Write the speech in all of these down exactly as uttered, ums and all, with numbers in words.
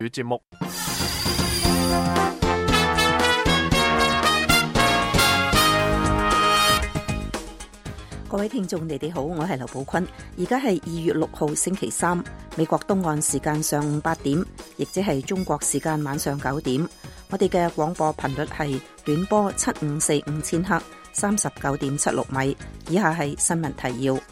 語節目。 各位聽眾，你哋好，我係劉寶坤。而家係二月六號星期三，美國東岸時間上午八點，亦即係中國時間晚上九點。我哋嘅廣播頻率係短波七五四五千赫，三十九點七六米。以下係新聞提要。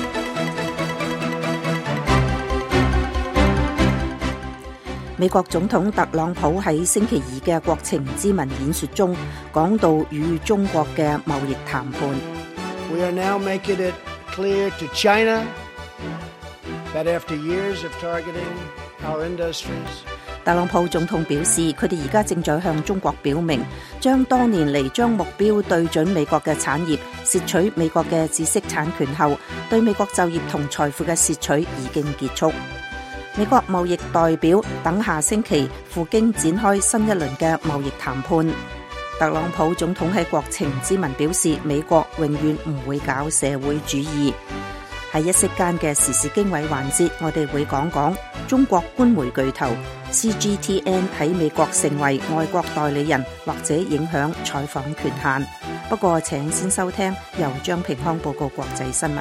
美國總統特朗普喺星期二嘅國情咨文演說中，講到與中國嘅貿易談判。 We are now making it clear to China that after years of targeting our industries, 特朗普總統表示，佢哋而家正在向中國表明，將多年嚟將目標對準美國嘅產業，竊取美國嘅知識產權後，對美國就業同財富嘅竊取已經結束。美國貿易代表等下星期赴京展開新一輪嘅貿易談判。特朗普總統喺國情咨文表示，美國永遠唔會搞社會主義。喺一息間嘅時事經緯環節，我哋會講講中國官媒巨頭 C G T N 喺美國成為外國代理人或者影響採訪權限。不過請先收聽由張平康報告國際新聞。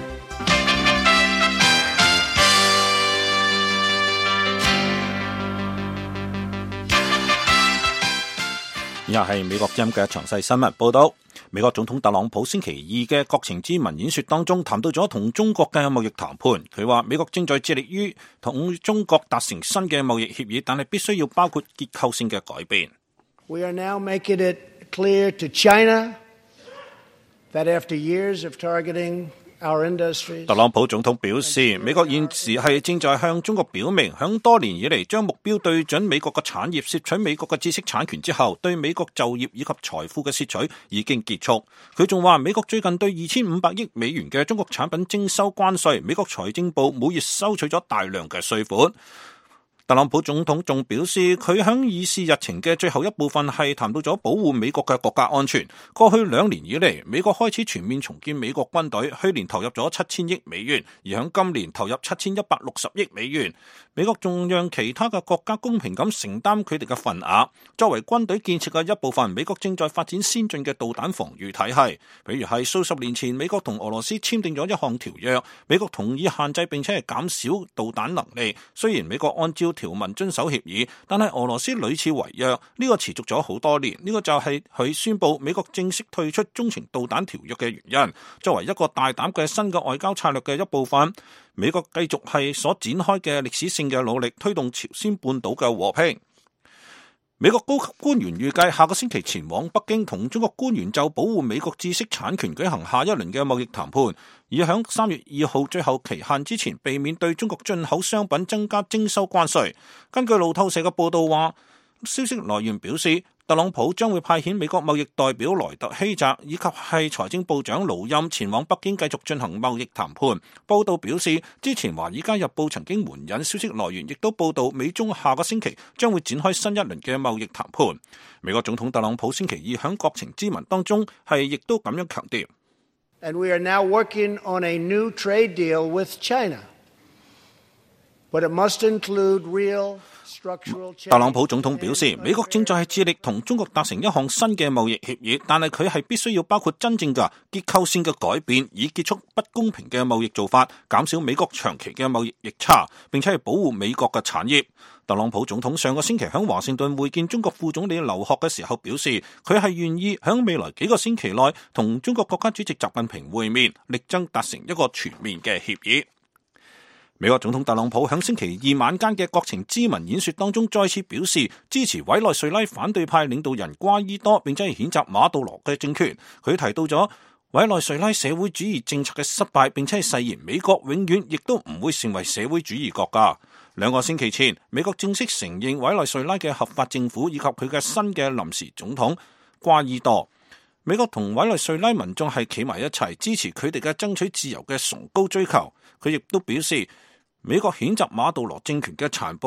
以下係美國音嘅詳細新聞報道。美國總統特朗普星期二嘅國情咨文演說當中談到咗同中國嘅貿易談判。佢話美國正在致力於同中國達成新嘅貿易協議，但係必須要包括結構性嘅改變。 We are now making it clear to China that after years of targeting our industries, 特朗普總統表示，美國現時係正在向中國表明，響多年以嚟將目標對準美國嘅產業，竊取美國嘅知識產權之後，對美國就業以及財富嘅竊取已經結束。佢仲話，美國最近對二千五百億美元嘅中國產品徵收關稅，美國財政部每月收取咗大量嘅稅款。特朗普總統仲表示，佢響議事日程嘅最後一部分係談到咗保護美國嘅國家安全。過去兩年以嚟，美國開始全面重建美國軍隊，去年投入咗七千億美元，而響今年投入七千一百六十億美元。美國仲讓其他嘅國家公平咁承擔佢哋嘅份額。作為軍隊建設嘅一部分，美國正在發展先進嘅導彈防禦體系，比如係數十年前美國同俄羅斯簽訂咗一項條約，美國同意限制並且係減少導彈能力。雖然美國按照條文遵守協議，但係俄羅斯屢次違約，呢個持續咗好多年。呢個就係佢宣布美國正式退出中程導彈條約嘅原因。作為一個大膽嘅新嘅外交策略嘅一部分，美國繼續係所展開嘅歷史性嘅努力，推動朝鮮半島嘅和平。美國高級官員預計下個星期前往北京，同中國官員就保護美國知識產權舉行下一輪嘅貿易談判，以響三月二號最後期限之前避免對中國進口商品增加徵收關稅。根據路透社嘅報道話，消息來源表示，特朗普將會派遣美國貿易代表萊特希澤以及係財政部長盧欽前往北京繼續進行貿易談判。報道表示，之前華爾街日報曾經援引消息來源，亦都報道美中下個星期將會展開新一輪嘅貿易談判。美國總統特朗普星期二響國情咨文當中係亦都咁樣強調。 And we are now working on a new trade deal with China, but it must include real structural change. 特朗普總統表示，美國正在致力同中國達成一項新嘅貿易協議，但係佢係必須要包括真正嘅結構性嘅改變，以結束不公平嘅貿易做法，減少美國長期嘅貿易逆差，並且係保護美國嘅產業。特朗普總統上個星期喺華盛頓會見中國副總理劉鶴嘅時候表示，佢係願意喺未來幾個星期內同中國國家主席習近平會面，力爭達成一個全面嘅協議。美國總統特朗普喺星期二晚間嘅國情咨文演說當中再次表示支持委內瑞拉反對派領導人瓜伊多，並且係譴責馬杜羅嘅政權。佢提到咗委內瑞拉社會主義政策嘅失敗，並且係誓言美國永遠亦都唔會成為社會主義國家。兩個星期前，美國正式承認委內瑞拉嘅合法政府以及佢嘅新嘅臨時總統瓜伊多。美國同委內瑞拉民眾係企埋一齊，支持佢哋嘅爭取自由嘅崇高追求。佢亦都表示，美國譴責馬杜羅政權嘅殘暴，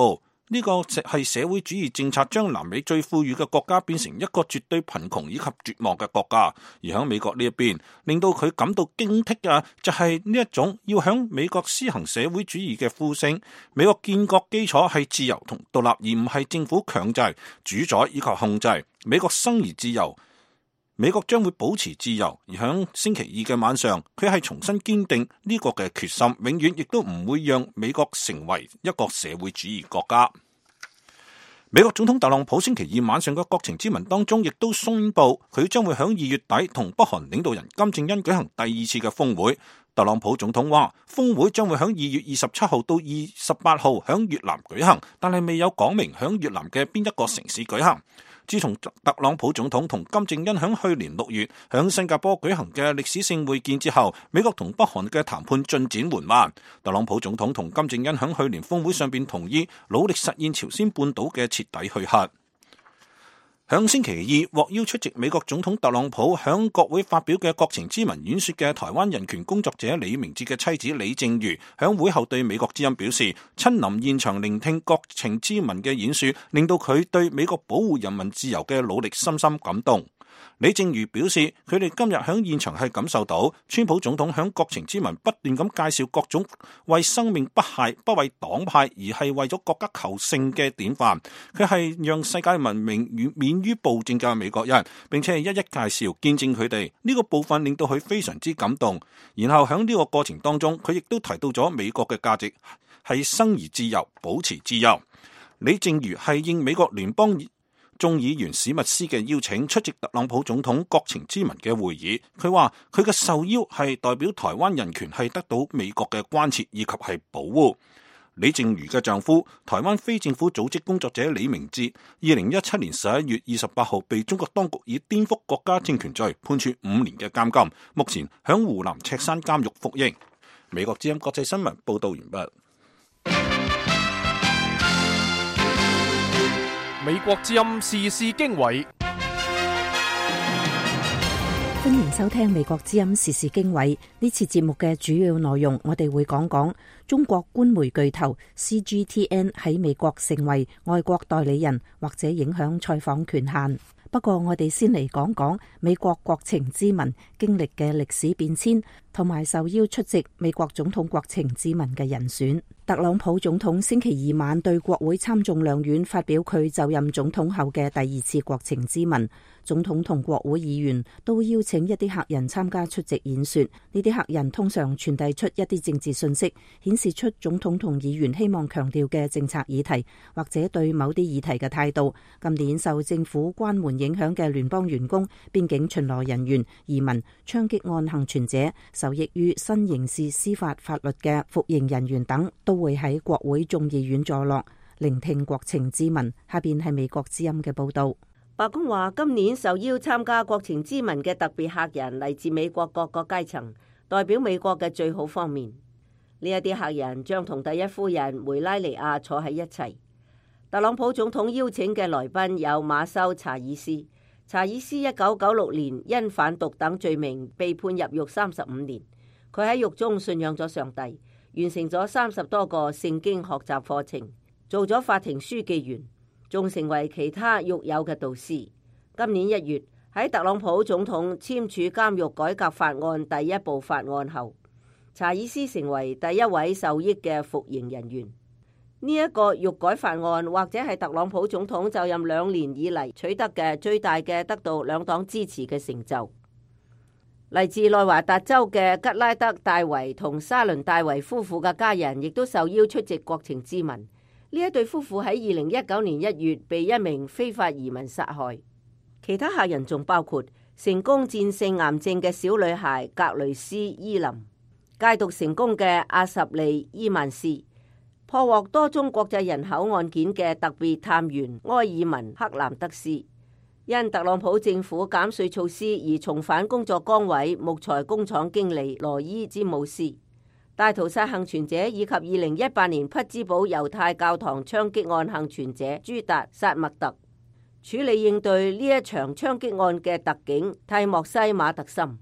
呢個係社會主義政策將南美最富裕嘅國家變成一個絕對貧窮以及絕望嘅國家，而喺美國呢一邊，令到佢感到驚惕嘅就係呢一種要響美國施行社會主義嘅呼聲。美國建國基礎係自由同獨立，而唔係政府強制、主宰以及控制。美國生而自由，美國將會保持自由。而響星期二嘅晚上，佢係重新堅定呢個嘅決心，永遠亦都唔會讓美國成為一個社會主義國家。美國總統特朗普星期二晚上嘅國情咨文當中，亦都宣布佢將會響二月底同北韓領導人金正恩舉行第二次嘅峰會。特朗普總統話，峰會將會響二月二十七號到二十八號響越南舉行，但係未有講明響越南嘅邊一個城市舉行。自從特朗普總統同金正恩響去年六月響新加坡舉行嘅歷史性會見之後，美國同北韓嘅談判進展緩慢。特朗普總統同金正恩響去年峰會上邊同意努力實現朝鮮半島嘅徹底去核。響星期二獲邀出席美國總統特朗普響國會發表嘅國情咨文演說嘅台灣人權工作者李明哲嘅妻子李淨瑜響會後對美國之音表示，親臨現場聆聽國情咨文嘅演說，令到佢對美國保護人民自由嘅努力深深感動。李淨瑜表示，佢哋今日響現場係感受到川普總統響國情咨文不斷咁介紹各種為生命不懈、不為黨派而係為咗國家求勝嘅典範。佢係讓世界文明免於暴政嘅美國人，並且係一一介紹見證佢哋呢個部分，令到佢非常之感動。然後響呢個過程當中，佢亦都提到咗美國嘅價值係生而自由，保持自由。李淨瑜係應美國聯邦眾議員史密斯嘅邀請出席特朗普總統國情咨文嘅會議。佢話佢嘅受邀係代表台灣人權係得到美國嘅關切以及係保護。李淨瑜嘅丈夫台灣非政府組織工作者李明哲，二零一七年十一月二十八號被中國當局以顛覆國家政權罪判處五年嘅監禁，目前響湖南赤山監獄服刑。美國之音國際新聞報道完畢。 美國之音時事經緯， 歡迎收聽美國之音時事經緯。呢次節目嘅主要內容，我哋會講講中國官媒巨頭 C G T N 喺美國成為外國代理人，或者影響採訪權限。不過我哋先嚟講講美國國情咨文經歷嘅歷史變遷，同埋受邀出席美國總統國情咨文嘅人選。特朗普總統星期二晚對國會參眾兩院發表佢就任總統後嘅第二次國情咨文。總統同國會議員都邀請一啲客人參加出席演說，呢啲客人通常傳遞出一啲政治信息，顯示出總統同議員希望強調嘅政策議題，或者對某啲議題嘅態度。今年受政府關門影響嘅聯邦員工、邊境巡邏人員、移民、槍擊案幸存者、受益於新刑事司法法律嘅服刑人員等，都會喺國會眾議院坐落，聆聽國情咨文。下邊係美國之音嘅報道。 白宮話，今年受邀參加國情咨文嘅特別客人嚟自美國各個階層，代表美國嘅最好方面。呢一啲客人將同第一夫人梅拉尼亞坐喺一齊。特朗普總統邀請嘅來賓有馬修查爾斯。查爾斯一九九六年因販毒等罪名被判入獄三十五年。佢喺獄中信仰咗上帝，完成咗三十多個聖經學習課程，做咗法庭書記員，仲成為其他獄友嘅導師。今年一月喺特朗普總統簽署監獄改革法案第一部法案後，查爾斯成為第一位受益嘅服刑人員。呢、這、一個獄改法案或者係特朗普總統就任兩年以嚟取得嘅最大嘅得到兩黨支持嘅成就。嚟自內華達州嘅吉拉德戴維同沙倫戴維夫婦嘅家人亦都受邀出席國情咨文。呢一對夫婦喺二零一九年一月被一名非法移民殺害。其他客人仲包括成功戰勝癌症嘅小女孩格雷斯伊林、戒毒成功嘅阿什利伊曼斯、破獲多宗國際人口案件嘅特別探員埃爾文克蘭德斯，因特朗普政府減稅措施而重返工作崗位木材工廠經理羅伊詹姆斯，大屠殺幸存者以及二零一八年匹茲堡猶太教堂槍擊案幸存者朱達薩麥特，處理應對呢一場槍擊案嘅特警蒂莫西馬特森，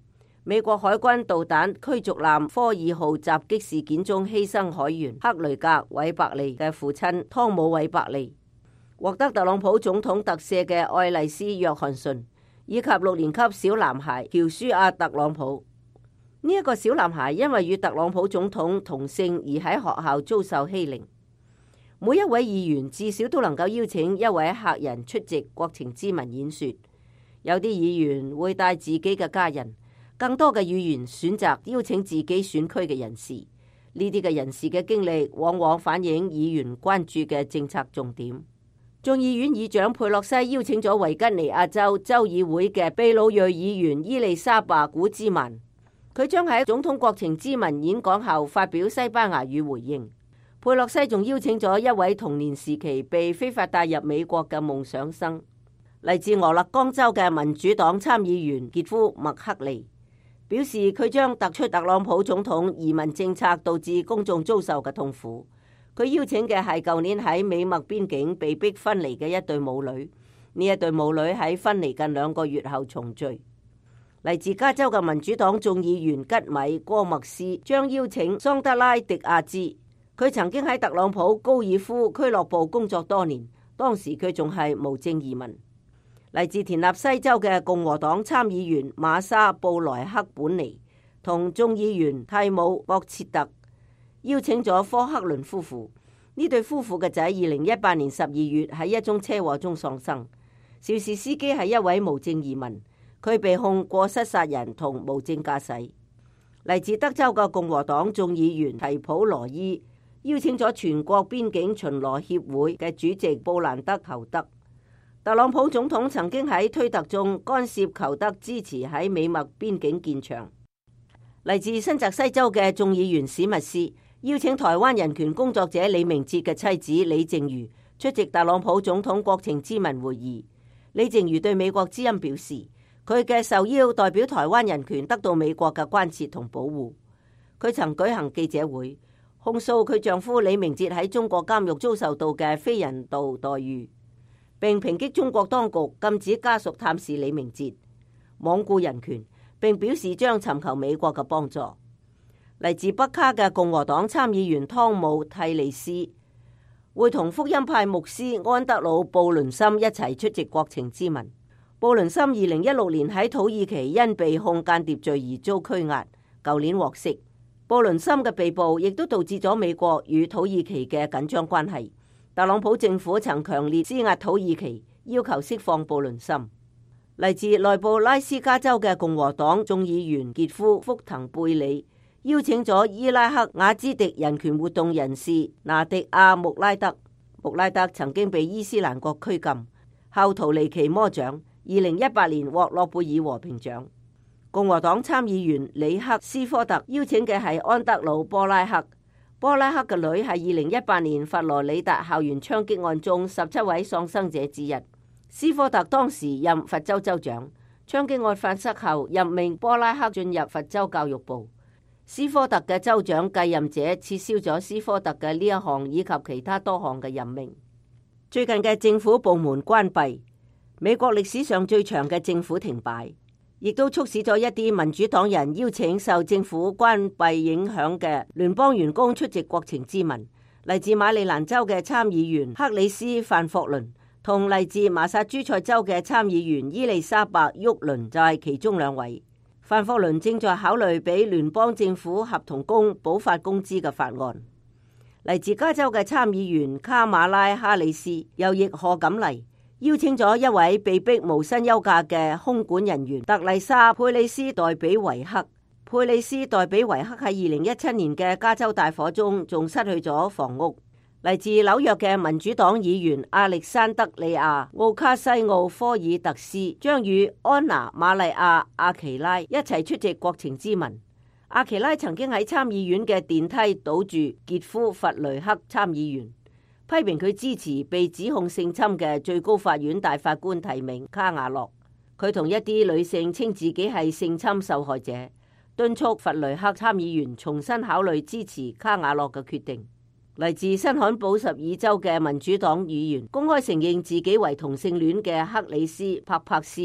美國海軍導彈驅逐艦科爾號襲擊事件中犧牲海員克雷格·韋伯利嘅父親湯姆·韋伯利，獲得特朗普總統特赦嘅愛麗絲·約翰遜，以及六年級小男孩喬舒亞·特朗普。呢、這、一個小男孩因為與特朗普總統同姓而喺學校遭受欺凌。每一位議員至少都能夠邀請一位客人出席國情咨文演說，有啲議員會帶自己嘅家人。更多嘅議員選擇邀請自己選區嘅人士，呢啲嘅人士嘅經歷往往反映議員關注嘅政策重點。眾議院議長佩洛西邀請咗維吉尼亞州州議會嘅秘魯裔議員伊麗莎白古茲曼，佢將喺總統國情咨文演講後發表西班牙語回應。佩洛西仲邀請咗一位童年時期被非法帶入美國嘅夢想生，嚟自俄勒岡州嘅民主黨參議員傑夫麥克利，表示佢將突出特朗普總統移民政策導致公眾遭受嘅痛苦。佢邀請嘅係舊年喺美墨邊境被逼分離嘅一對母女，呢一對母女喺分離近兩個月後重聚。嚟自加州嘅民主黨眾議員吉米戈麥斯將邀請桑德拉迪亞茲，佢曾經喺特朗普高爾夫俱樂部工作多年，當時佢仲係無證移民。嚟自田納西州嘅共和黨參議員馬莎布萊克本尼同眾議員蒂姆博切特邀請咗科克倫夫婦。呢對夫婦嘅仔二零一八年十二月喺一宗車禍中喪生，肇事司機係一位無證移民，佢被控過失殺人同無證駕駛。嚟自德州嘅共和黨眾議員提普羅伊邀請咗全國邊境巡邏協會嘅主席布蘭德裘德。特朗普總統曾經喺推特中干涉裘德支持喺美墨邊境建牆。嚟自新澤西州嘅眾議員史密斯邀請台灣人權工作者李明哲嘅妻子李靜茹出席特朗普總統國情咨文會議。李靜茹對美國之音表示，佢嘅受邀代表台灣人權得到美國嘅關切同保護。佢曾舉行記者會，控訴佢丈夫李明哲喺中國監獄遭受到嘅非人道待遇，並抨擊中國當局禁止家屬探視李明哲，罔顧人權，並表示將尋求美國嘅幫助。嚟自北卡嘅共和黨參議員湯姆蒂利斯會同福音派牧師安德魯布倫森一齊出席國情咨文。布倫森二零一六年喺土耳其因被控間諜罪而遭拘押，舊年獲釋。布倫森嘅被捕亦都導致咗美國與土耳其嘅緊張關係。特朗普政府曾強烈施壓土耳其，要求釋放布倫森。嚟自內布拉斯加州嘅共和黨眾議員傑夫福騰貝里邀請咗伊拉克雅茲迪人權活動人士拿迪亞穆拉德。穆拉德曾經被伊斯蘭國拘禁，後逃離奇魔掌，二零一八年獲諾貝爾和平獎。共和黨參議員里克斯科特邀請嘅係安德魯波拉克。波拉克嘅女係二零一八年佛羅里達校園槍擊案中十七位喪生者之一。斯科特當時任佛州州長，槍擊案發生後任命波拉克進入佛州教育部。斯科特嘅州長繼任者撤銷咗斯科特嘅呢一項以及其他多項嘅任命。最近嘅政府部門關閉，美國歷史上最長嘅政府停擺，亦都促使咗一啲民主黨人邀請受政府關閉影響嘅聯邦員工出席國情咨文。嚟自馬里蘭州嘅參議員克里斯范霍倫同嚟自麻薩諸塞州嘅參議員伊麗莎白沃倫就係其中兩位。范霍倫正在考慮俾聯邦政府合同工補發工資嘅法案。嚟自加州嘅參議員卡馬拉哈里斯又亦賀錦麗邀請咗一位被逼無薪休假嘅空管人員特麗莎佩里斯代比維克。佩里斯代比維克喺二零一七年嘅加州大火中仲失去咗房屋。嚟自紐約嘅民主黨議員亞歷山德里亞奧卡西奧科爾特斯將與安娜瑪麗亞阿奇拉一齊出席國情咨文。阿奇拉曾經喺參議院嘅電梯堵住傑夫弗雷克參議員，批評佢支持被指控性侵嘅最高法院大法官提名卡瓦諾。佢同一啲女性稱自己係性侵受害者，敦促弗雷克參議員重新考慮支持卡瓦諾嘅決定。嚟自新罕布什爾州嘅民主黨議員公開承認自己為同性戀嘅克里斯帕帕斯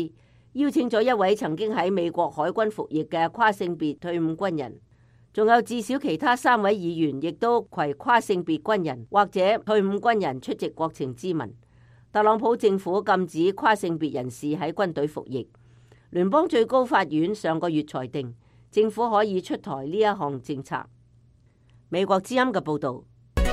邀請咗一位曾經喺美國海軍服役嘅跨性別退伍軍人，仲有至少其他三位議員亦都攜跨性別軍人或者退伍軍人出席國情咨文。特朗普政府禁止跨性別人士喺軍隊服役。聯邦最高法院上個月裁定，政府可以出台呢一項政策。美國之音嘅報導。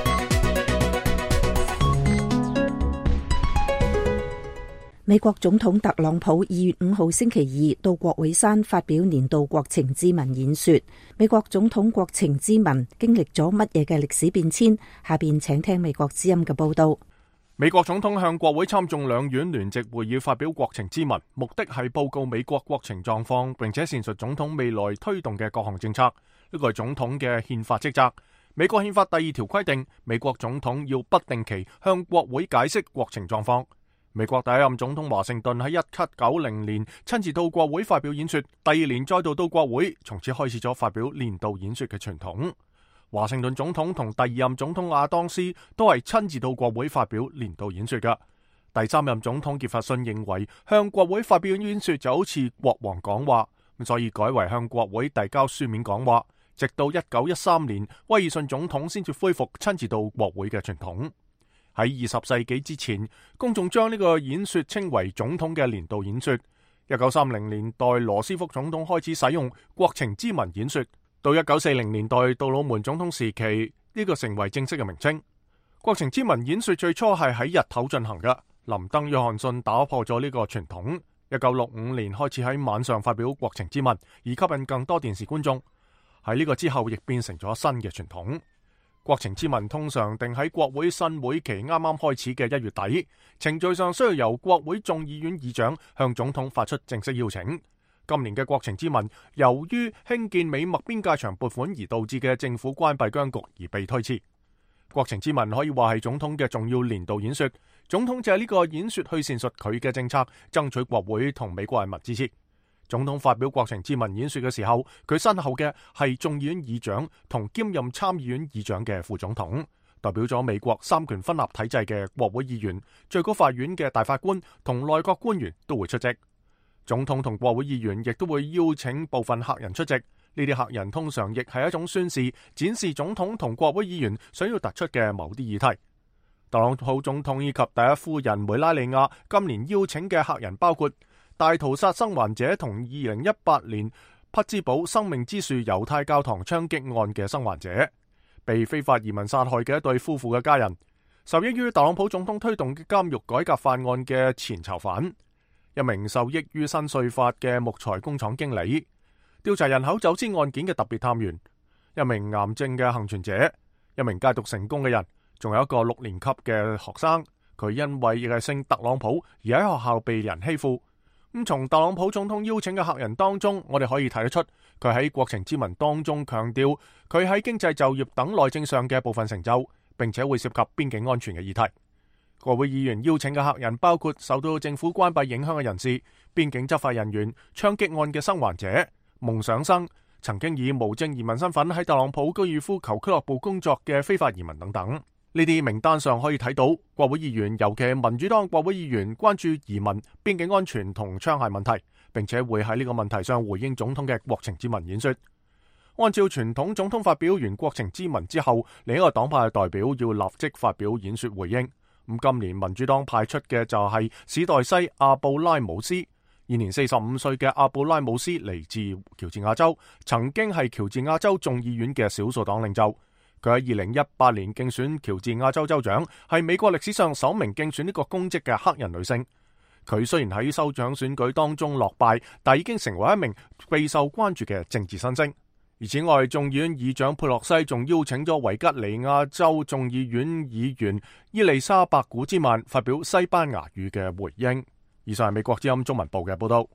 美國總統特朗普二月五號星期二到國會山發表年度國情咨文演說。美國總統國情咨文經歷咗乜嘢嘅歷史變遷？下邊請聽美國之音嘅報道。 美國總統向國會參眾兩院聯席會議發表國情咨文，目的係報告美國國情狀況，並且闡述總統未來推動嘅各項政策。呢個係總統嘅憲法職責。美國憲法第二條規定，美國總統要不定期向國會解釋國情狀況。美國第一任總統華盛頓喺一七九零年親自到國會發表演說，第二年再度到國會，從此開始咗發表年度演說嘅傳統。華盛頓總統同第二任總統亞當斯都係親自到國會發表年度演說噶。第三任總統傑弗遜認為向國會發表演說就好似國王講話，所以改為向國會遞交書面講話。直到一九一三年，威爾遜總統先至恢復親自到國會嘅傳統。喺二十世紀之前，公眾將呢個演說稱為總統嘅年度演說。一九三零年代，羅斯福總統開始使用國情咨文演說。到一九四零年代杜魯門總統時期，呢個成為正式嘅名稱。國情咨文演說最初係喺日頭進行嘅，林登約翰遜打破咗呢個傳統。一九六五年開始喺晚上發表國情咨文，以吸引更多電視觀眾。喺呢個之後，亦變成咗新嘅傳統。國情咨文通常定喺國會新會期啱啱開始嘅一月底，程序上需要由國會眾議院議長向總統發出正式邀請。今年嘅國情咨文由於興建美墨邊界牆撥款而導致嘅政府關閉僵局而被推遲。國情咨文可以話係總統嘅重要年度演說，總統借呢個演說去闡述佢嘅政策，爭取國會同美國人民支持。總統發表國情咨文演說嘅時候，佢身後嘅係眾議院議長同兼任參議院議長嘅副總統，代表咗美國三權分立體制嘅國會議員、最高法院嘅大法官同內閣官員都會出席。總統同國會議員亦都會邀請部分客人出席，呢啲客人通常亦係一種宣示，展示總統同國會議員想要突出嘅某啲議題。特朗普總統以及第一夫人梅拉尼亞今年邀請嘅客人包括大屠殺生還者同二零一八年匹茲堡生命之樹猶太教堂槍擊案嘅生還者，被非法移民殺害嘅一對夫婦嘅家人，受益於特朗普總統推動嘅監獄改革法案嘅前囚犯，一名受益於新稅法嘅木材工廠經理，調查人口走私案件嘅特別探員，一名癌症嘅幸存者，一名戒毒成功嘅人，仲有一個六年級嘅學生，佢因為亦係姓特朗普而喺學校被人欺負。咁從特朗普總統邀請嘅客人當中，我哋可以睇得出，佢喺國情咨文當中強調佢喺經濟、就業等內政上嘅部分成就，並且會涉及邊境安全嘅議題。國會議員邀請嘅客人包括受到政府關閉影響嘅人士、邊境執法人員、槍擊案嘅生還者、夢想生、曾經以無證移民身份喺特朗普高爾夫球俱樂部工作嘅非法移民等等。呢啲名單上可以睇到，國會議員尤其係民主黨國會議員關注移民、邊境安全同槍械問題，並且會喺呢個問題上回應總統嘅國情咨文演說。按照傳統，總統發表完國情咨文之後，另一個黨派嘅代表要立即發表演說回應。咁今年民主黨派出嘅就係史黛西阿布拉姆斯，現年四十五歲嘅阿布拉姆斯嚟自喬治亞州，曾經係喬治亞州眾議院嘅少數黨領袖。佢喺二零一八年競選喬治亞州州長，係美國歷史上首名競選呢個公職嘅黑人女性。佢雖然喺州長選舉當中落敗，但已經成為一名備受關注嘅政治新星。而此外，眾議院議長佩洛西仲邀請咗維吉尼亞州眾議院議員伊麗莎白古茲曼發表西班牙語嘅回應。以上係美國之音中文部嘅報道。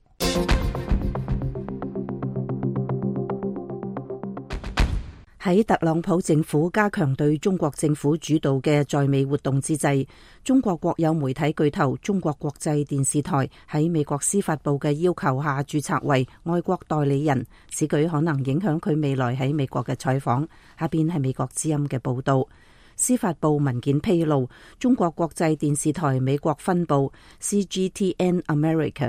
喺特朗普政府加強對中國政府主導嘅在美活動之際，中國國有媒體巨頭中國國際電視台喺美國司法部嘅要求下註冊為外國代理人，此舉可能影響佢未來喺美國嘅採訪。下邊係美國之音嘅報道。司法部文件披露，中國國際電視台美國分部 C G T N America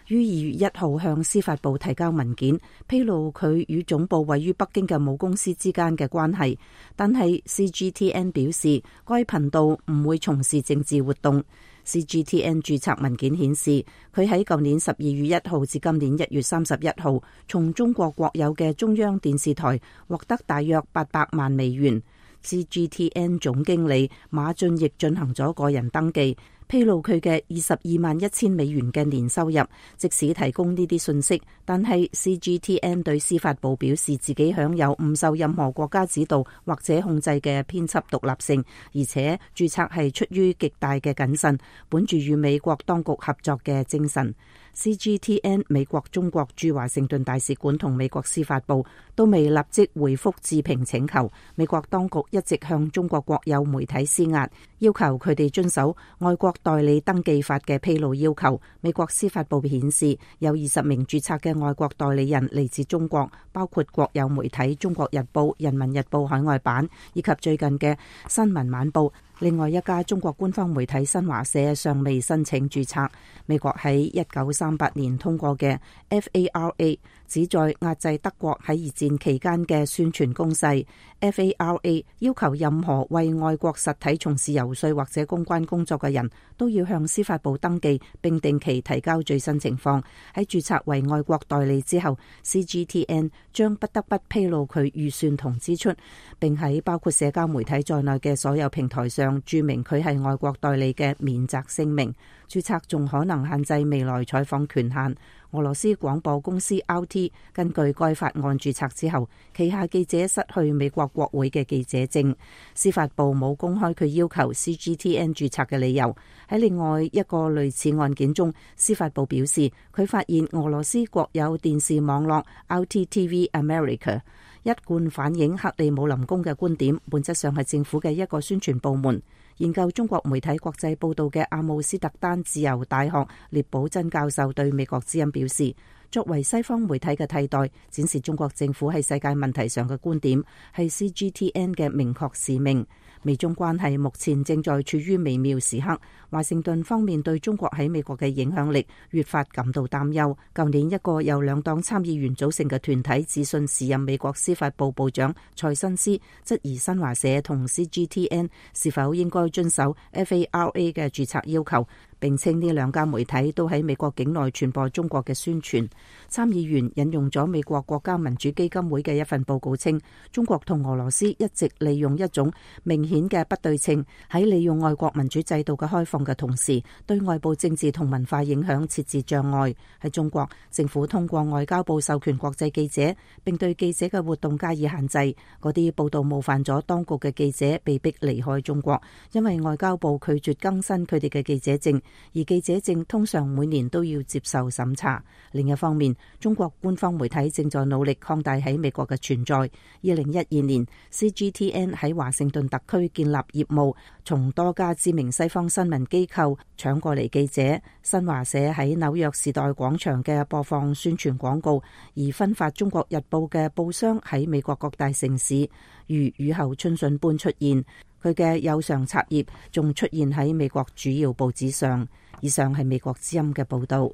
於二月一號向司法部提交文件，披露佢與總部位於北京嘅母公司之間嘅關係。但係 C G T N 表示，該頻道唔會從事政治活動。C G T N 註冊文件顯示，佢喺舊年十二月一號至今年一月三十一號，從中國國有嘅中央電視台獲得大約八百萬美元。C G T N 總經理馬俊亦進行咗個人登記，披露佢嘅二十二萬一千美元嘅年收入。即使提供呢啲信息，但係 C G T N 對司法部表示自己享有唔受任何國家指導或者控制嘅編輯獨立性，而且註冊係出於極大嘅謹慎，本住與美國當局合作嘅精神。C G T N 美國中國駐華盛頓大使館同美國司法部都未立即回覆置評請求。美國當局一直向中國國有媒體施壓，要求佢哋遵守外國代理登記法嘅披露要求。美國司法部顯示，有二十名註冊嘅外國代理人嚟自中國，包括國有媒體《中國日報》、《人民日報》海外版以及最近嘅《新聞晚報》。另外一家中國官方媒體新華社尚未申請註冊。美國喺一九三八年通過嘅 F A R A 旨在壓制德國喺二戰期間嘅宣傳攻勢。F A R A 要求任何為外國實體從事遊說或者公關工作嘅人都要向司法部登記，並定期提交最新情況。喺註冊為外國代理之後， C G T N 將不得不披露佢預算同支出，並喺包括社交媒體在內嘅所有平台上註明佢係外國代理嘅免責聲明。註冊仲可能限制未來採訪權限。俄羅斯廣播公司 R T 根據該法案註冊之後，旗下記者失去美國國會嘅記者證。司法部冇公開佢要求 C G T N 註冊嘅理由。喺另外一個類似案件中，司法部表示佢發現俄羅斯國有電視網絡 R T T V America 一貫反映克里姆林宮嘅觀點，本質上係政府嘅一個宣傳部門。研究中國媒體國際報道嘅阿姆斯特丹自由大學聶寶珍教授對美國之音表示，作為西方媒體嘅替代，展示中國政府喺世界問題上嘅觀點，係 C G T N 嘅明確使命。美中關係目前正在處於微妙時刻，華盛頓方面對中國喺美國嘅影響力越發感到擔憂。舊年一個由兩黨參議員組成嘅團體致信時任美國司法部部長蔡新斯，質疑新華社同 C G T N 是否應該遵守 F A R A 嘅註冊要求，並稱呢兩家媒體都喺美國境內傳播中國嘅宣傳。參議員引用咗美國國家民主基金會嘅一份報告稱，中國同俄羅斯一直利用一種明顯嘅不對稱，喺利用外國民主制度嘅開放嘅同時，對外部政治同文化影響設置障礙。喺中國，政府通過外交部授權國際記者，並對記者嘅活動加以限制。嗰啲報道冒犯咗當局嘅記者被逼離開中國，因為外交部拒絕更新佢哋嘅記者證，而記者證通常每年都要接受審查。另一方面，中國官方媒體正在努力擴大喺美國嘅存在。二零一二年 C G T N 喺華盛頓特區建立業務，從多家知名西方新聞機構搶過嚟記者。新華社喺紐約時代廣場嘅播放宣傳廣告，而分發中國日報嘅報商喺美國各大城市如雨後春筍般出現。佢嘅右上插頁仲出現喺美國主要報紙上。以上係美國之音嘅報道。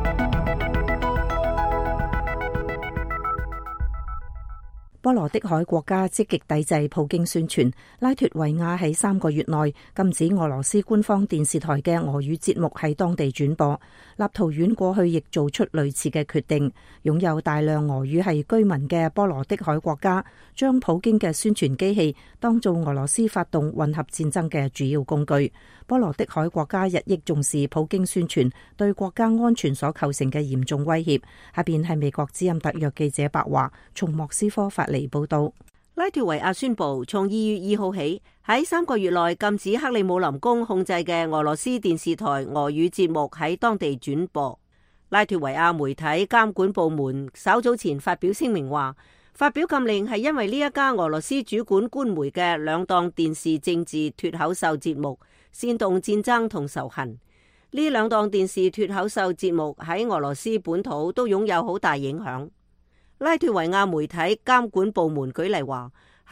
波羅的海國家積極抵制普京宣傳，拉脱維亞喺三個月內禁止俄羅斯官方電視台嘅俄語節目喺當地轉播。立陶宛過去亦做出類似嘅決定。擁有大量俄語系居民嘅波羅的海國家將普京嘅宣傳機器當做俄羅斯發動混合戰爭嘅主要工具。波羅的海國家日益重視普京宣傳對國家安全所構成嘅嚴重威脅。下邊係美國之音特約記者白華從莫斯科發嚟報道。 拉脱維亞宣布從二月二號起喺三個月內禁止克里姆林宮控制嘅俄羅斯電視台俄語節目喺當地轉播。拉脱維亞媒體監管部門稍早前發表聲明話，發表禁令係因為呢一家俄羅斯主管官媒嘅兩檔電視政治脫口秀節目煽動戰爭同仇恨。呢兩檔電視脫口秀節目喺俄羅斯本土都擁有好大影響。拉脱維亞媒體監管部門舉例話，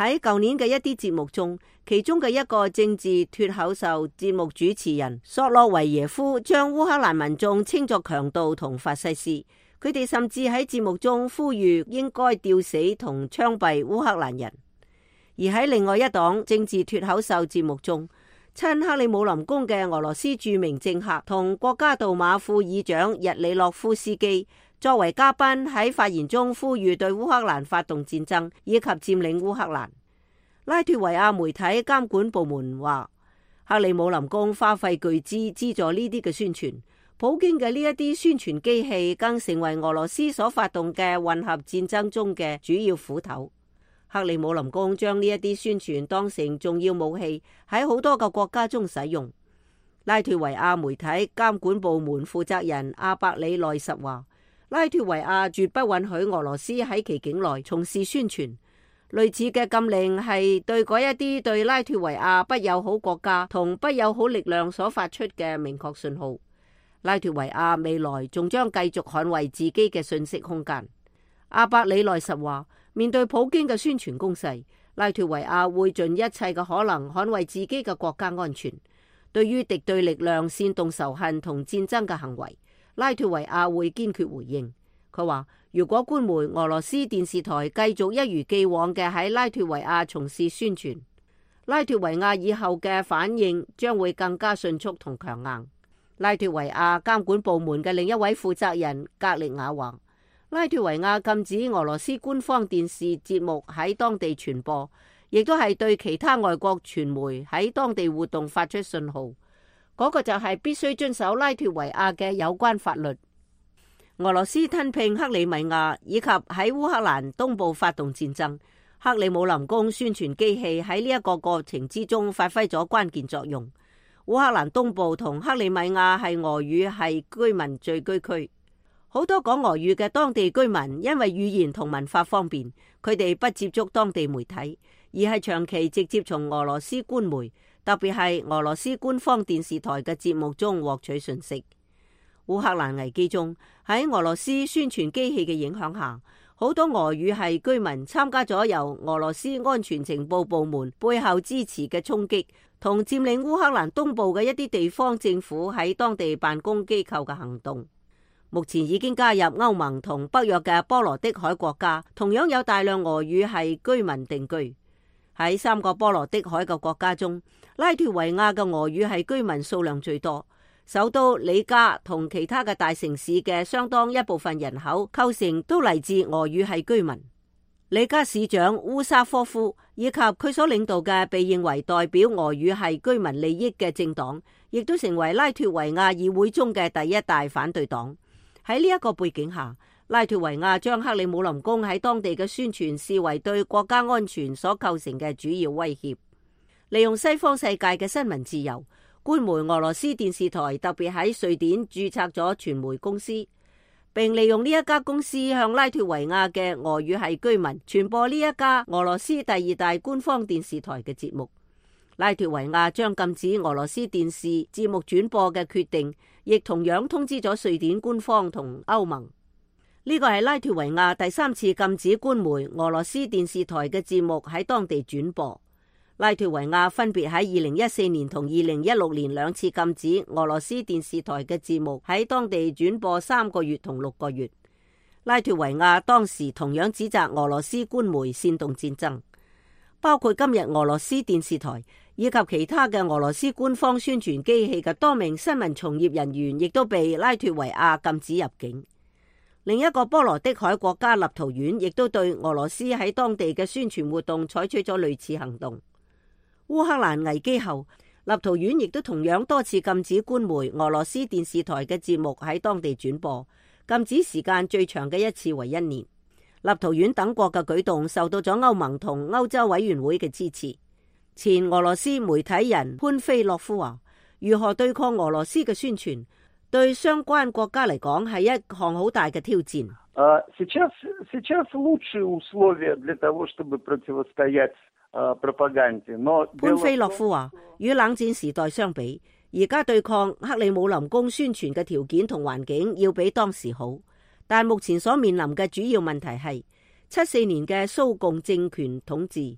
喺舊年嘅一啲節目中，其中嘅一個政治脫口秀節目主持人索洛維耶夫將烏克蘭民眾稱作強盜同法西斯，佢哋甚至喺節目中呼籲應該吊死同槍斃烏克蘭人。而喺另外一檔政治脫口秀節目中，親克里姆林宮嘅俄羅斯著名政客同國家杜馬副議長日里諾夫斯基作為嘉賓喺發言中呼籲對烏克蘭發動戰爭以及佔領烏克蘭。拉脫維亞媒體監管部門話，克里姆林宮花費巨資資助呢啲嘅宣傳，普京嘅呢一啲宣傳機器更成為俄羅斯所發動嘅混合戰爭中嘅主要斧頭。克里姆林宮將呢一啲宣傳當成重要武器，喺好多個國家中使用。拉脫維亞媒體監管部門負責人阿伯里內什話，拉脫維亞絕不允許俄羅斯喺其境內從事宣傳。類似嘅禁令係對嗰一啲對拉脫維亞不友好國家同不友好力量所發出嘅明確信號。拉脫維亞未來仲將繼續捍衛自己嘅信息空間。阿伯里內什話，面對普京嘅宣傳攻勢，拉脫維亞會盡一切嘅可能捍衛自己嘅國家安全。對於敵對力量煽動仇恨同戰爭嘅行為，拉脫維亞會堅決回應。佢話，如果官媒俄羅斯電視台繼續一如既往嘅喺拉脫維亞從事宣傳，拉脫維亞以後嘅反應將會更加迅速同強硬。拉脫維亞監管部門嘅另一位負責人格力亞話，拉脫維亞禁止俄羅斯官方電視節目喺當地傳播，亦都係對其他外國傳媒喺當地活動發出信號。嗰個就係必須遵守拉脫維亞嘅有關法律。俄羅斯吞併克里米亞以及喺烏克蘭東部發動戰爭，克里姆林宮宣傳機器喺呢一個過程之中發揮咗關鍵作用。烏克蘭東部同克里米亞係俄語系居民聚居區，好多講俄語嘅當地居民因為語言同文化方便，佢哋不接觸當地媒體，而係長期直接從俄羅斯官媒，特別係俄羅斯官方電視台嘅節目中獲取信息。烏克蘭危機中，喺俄羅斯宣傳機器嘅影響下，好多俄語系居民參加咗由俄羅斯安全情報部門背後支持嘅衝擊，同佔領烏克蘭東部嘅一啲地方政府喺當地辦公機構嘅行動。目前已經加入歐盟同北約嘅波羅的海國家，同樣有大量俄語系居民定居。喺三個波羅的海嘅國家中，拉脫維亞嘅俄語系居民數量最多。首都里加同其他嘅大城市嘅相當一部分人口構成都嚟自俄語系居民。里加市長烏沙科夫以及佢所領導嘅被認為代表俄語系居民利益嘅政黨，亦都成為拉脫維亞議會中嘅第一大反對黨。喺呢一個背景下，拉脫維亞將克里姆林宮喺當地嘅宣傳視為對國家安全所構成嘅主要威脅。利用西方世界嘅新聞自由，官媒俄羅斯電視台特別喺瑞典註冊咗傳媒公司，並利用呢一家公司向拉脫維亞嘅俄語系居民傳播呢一家俄羅斯第二大官方電視台嘅節目。拉脫維亞將禁止俄羅斯電視節目轉播嘅決定，亦同樣通知咗瑞典官方同歐盟。呢個係拉脫維亞第三次禁止官媒俄羅斯電視台嘅節目喺當地轉播。拉脫維亞分別喺二零一四年同二零一六年兩次禁止俄羅斯電視台嘅節目喺當地轉播三個月同六個月。拉脫維亞當時同樣指責俄羅斯官媒煽動戰爭，包括今日俄羅斯電視台以及其他嘅俄羅斯官方宣傳機器嘅多名新聞從業人員亦都被拉脫維亞禁止入境。另一個波羅的海國家立陶宛亦都對俄羅斯喺當地嘅宣傳活動採取咗類似行動。烏克蘭危機後，立陶宛亦都同樣多次禁止官媒俄羅斯電視台嘅節目喺當地轉播，禁止時間最長嘅一次為一年。立陶宛等國嘅舉動受到咗歐盟同歐洲委員會嘅支持。前俄羅斯媒體人潘菲洛夫話，如何對抗俄羅斯嘅宣傳，對相關國家嚟講係一項好大嘅挑戰。 Сейчас, сейчас лучшие условия для того, чтобы противостоять 潘菲洛夫話，與冷戰時代相比，而家對抗克里姆林宮宣傳嘅條件同環境要比當時好，但目前所面臨嘅主要問題係七四年嘅蘇共政權統治，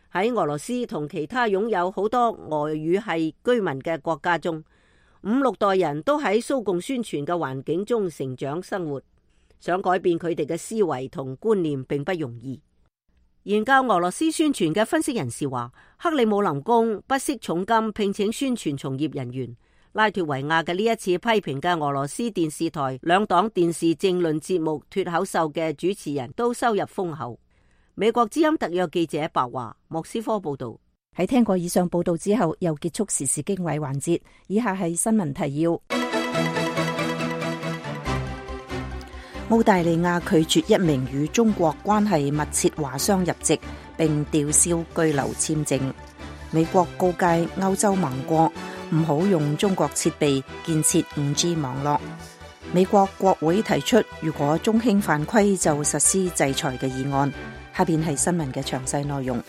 喺俄羅斯同其他擁有好多俄語系居民嘅國家中，五六代人都喺蘇共宣傳嘅環境中成長生活，想改變佢哋嘅思維同觀念並不容易。研究俄羅斯宣傳嘅分析人士話，克里姆林宮不惜重金聘請宣傳從業人員。拉脫維亞嘅呢一次批評嘅俄羅斯電視台兩檔電視政論節目脫口秀嘅主持人都收入豐厚。美國之音特約記者白華莫斯科報道。 喺聽過以上報道之後，又結束時事經緯環節。以下係新聞提要。澳大利亞拒絕一名與中國關係密切華商入籍，並吊銷居留簽證。美國告誡歐洲盟國唔好用中國設備建設 五 G 網絡。美國國會提出如果中興犯規就實施制裁嘅議案。下邊係新聞嘅詳細內容。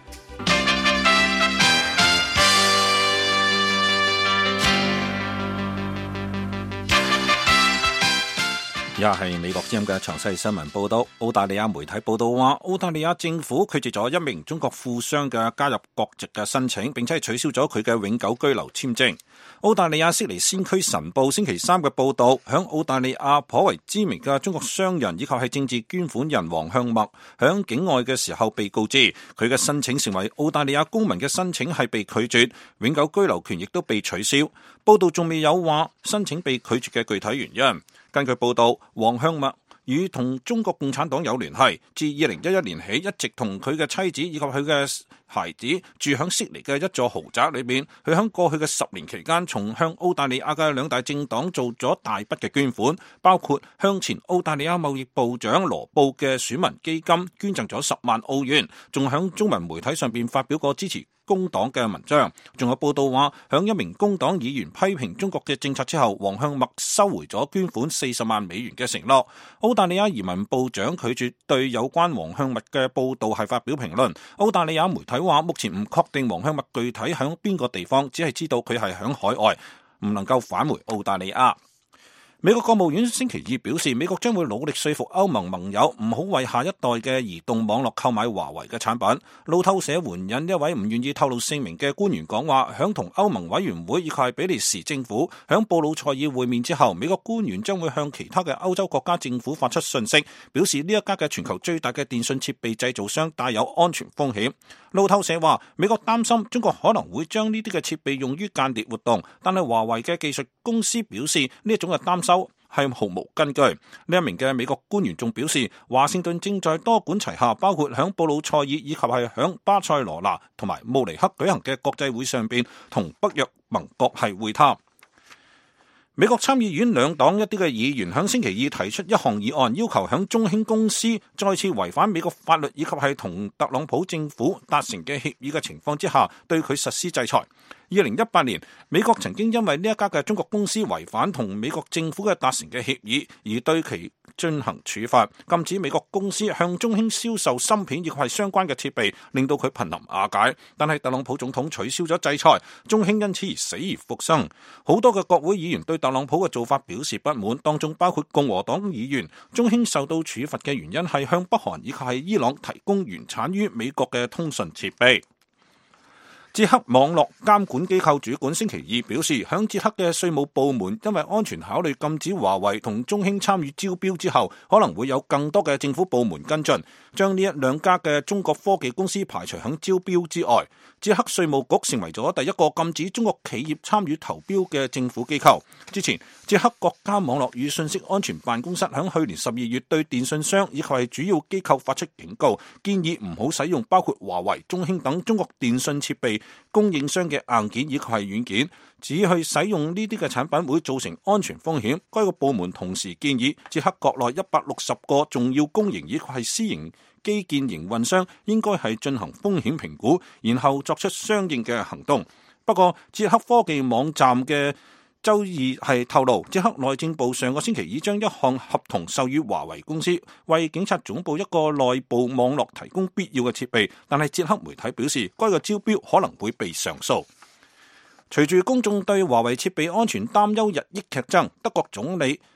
以下係美國之音嘅詳細新聞報道。澳大利亞媒體報道話，澳大利亞政府拒絕咗一名中國富商嘅加入國籍嘅申請，並且係取消咗佢嘅永久居留簽證。澳大利亞悉尼先驅晨報星期三嘅報道，響澳大利亞頗為知名嘅中國商人以及係政治捐款人黃向墨響境外嘅時候被告知，佢嘅申請成為澳大利亞公民嘅申請係被拒絕，永久居留權亦都被取消。報道仲未有話申請被拒絕嘅具體原因。根據報道，黃向墨與同中國共產黨有聯繫，自二零一一年起一直同佢嘅妻子以及佢嘅孩子住響悉尼嘅一座豪宅裏面。佢響過去嘅十年期間，從向澳大利亞嘅兩大政黨做咗大筆嘅捐款，包括向前澳大利亞貿易部長羅布嘅選民基金捐贈咗十萬澳元，仲響中文媒體上邊發表過支持工黨嘅文章。仲有報道話，響一名工黨議員批評中國嘅政策之後，黃向墨收回咗捐款四十萬美元嘅承諾。澳大利亞移民部長拒絕對有關黃向墨嘅報道係發表評論。澳大利亞媒體話，目前唔確定黃向墨具體響邊個地方，只係知道佢係響海外，唔能夠返回澳大利亞。美國國務院星期二表示，美國將會努力說服歐盟盟友唔好為下一代嘅移動網絡購買華為嘅產品。路透社援引一位唔願意透露姓名嘅官員講話，響同歐盟委員會以及係比利時政府響布魯塞爾會面之後，美國官員將會向其他嘅歐洲國家政府發出訊息，表示呢一家嘅全球最大嘅電信設備製造商帶有安全風險。路透社話，美國擔心中國可能會將呢啲嘅設備用於間諜活動，但係華為嘅技術公司表示呢一種嘅擔憂係毫無根據。呢一名嘅美國官員仲表示，華盛頓正在多管齊下，包括響布魯塞爾以及係響巴塞羅那同埋慕尼黑舉行嘅國際會上邊同北約盟國係會談。美國參議院兩黨一啲嘅議員響星期二提出一項議案，要求響中興公司再次違反美國法律以及係同特朗普政府達成嘅協議嘅情況之下，對佢實施制裁。二零一八年，美國曾經因為呢一家嘅中國公司違反同美國政府嘅達成嘅協議，而對其進行處罰，禁止美國公司向中興銷售芯片，亦係相關嘅設備，令到佢瀕臨瓦解。但係特朗普總統取消咗制裁，中興因此而死而復生。好多嘅國會議員對特朗普嘅做法表示不滿，當中包括共和黨議員。中興受到處罰嘅原因係向北韓以及係伊朗提供原產於美國嘅通訊設備。捷克網絡監管機構主管星期二表示，響捷克嘅稅務部門因為安全考慮禁止華為同中興參與招標之後，可能會有更多嘅政府部門跟進，將呢一兩家嘅中國科技公司排除響招標之外。捷克稅務局成為咗第一個禁止中國企業參與投標嘅政府機構。之前，捷克國家網絡與信息安全辦公室響去年十二月對電信商以及係主要機構發出警告，建議唔好使用包括華為、中興等中國電信設備供應商嘅硬件以及係軟件，只去使用呢啲嘅產品會造成安全風險。該個部門同時建議捷克國內一百六十個重要公營以及係私營基建營運商應該係進行風險評估，然後作出相應嘅行動。不過，捷克科技網站嘅周二係透露，捷克內政部上個星期已將一項合同授予華為公司，為警察總部一個內部網絡提供必要嘅設備。但係捷克媒體表示，該個招標可能會被上訴。隨住公眾對華為設備安全擔憂日益劇增，德國總理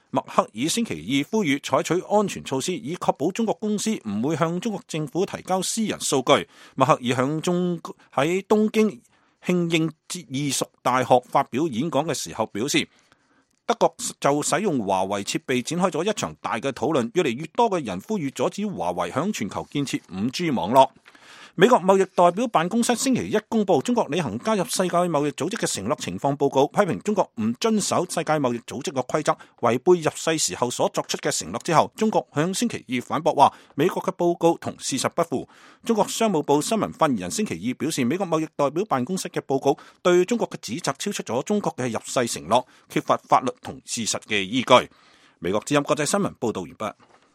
默克爾星期二呼籲採取安全措施，以確保中國公司唔會向中國政府提交私人數據。默克爾向中喺東京慶應義塾大學發表演講嘅時候表示，德國就使用華為設備展開咗一場大嘅討論，越嚟越多嘅人呼籲阻止華為響全球建設五 G 網絡。美國貿易代表辦公室星期一公布中國履行加入世界貿易組織嘅承諾情況報告，批評中國唔遵守世界貿易組織嘅規則，違背入世時候所作出嘅承諾之後，中國向星期二反駁話美國嘅報告同事實不符。中國商務部新聞發言人星期二表示，美國貿易代表辦公室嘅報告對中國嘅指責超出咗中國嘅入世承諾，缺乏法律同事實嘅依據。美國之音國際新聞報道完畢。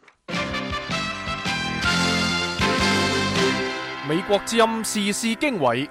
美國之音時事經緯，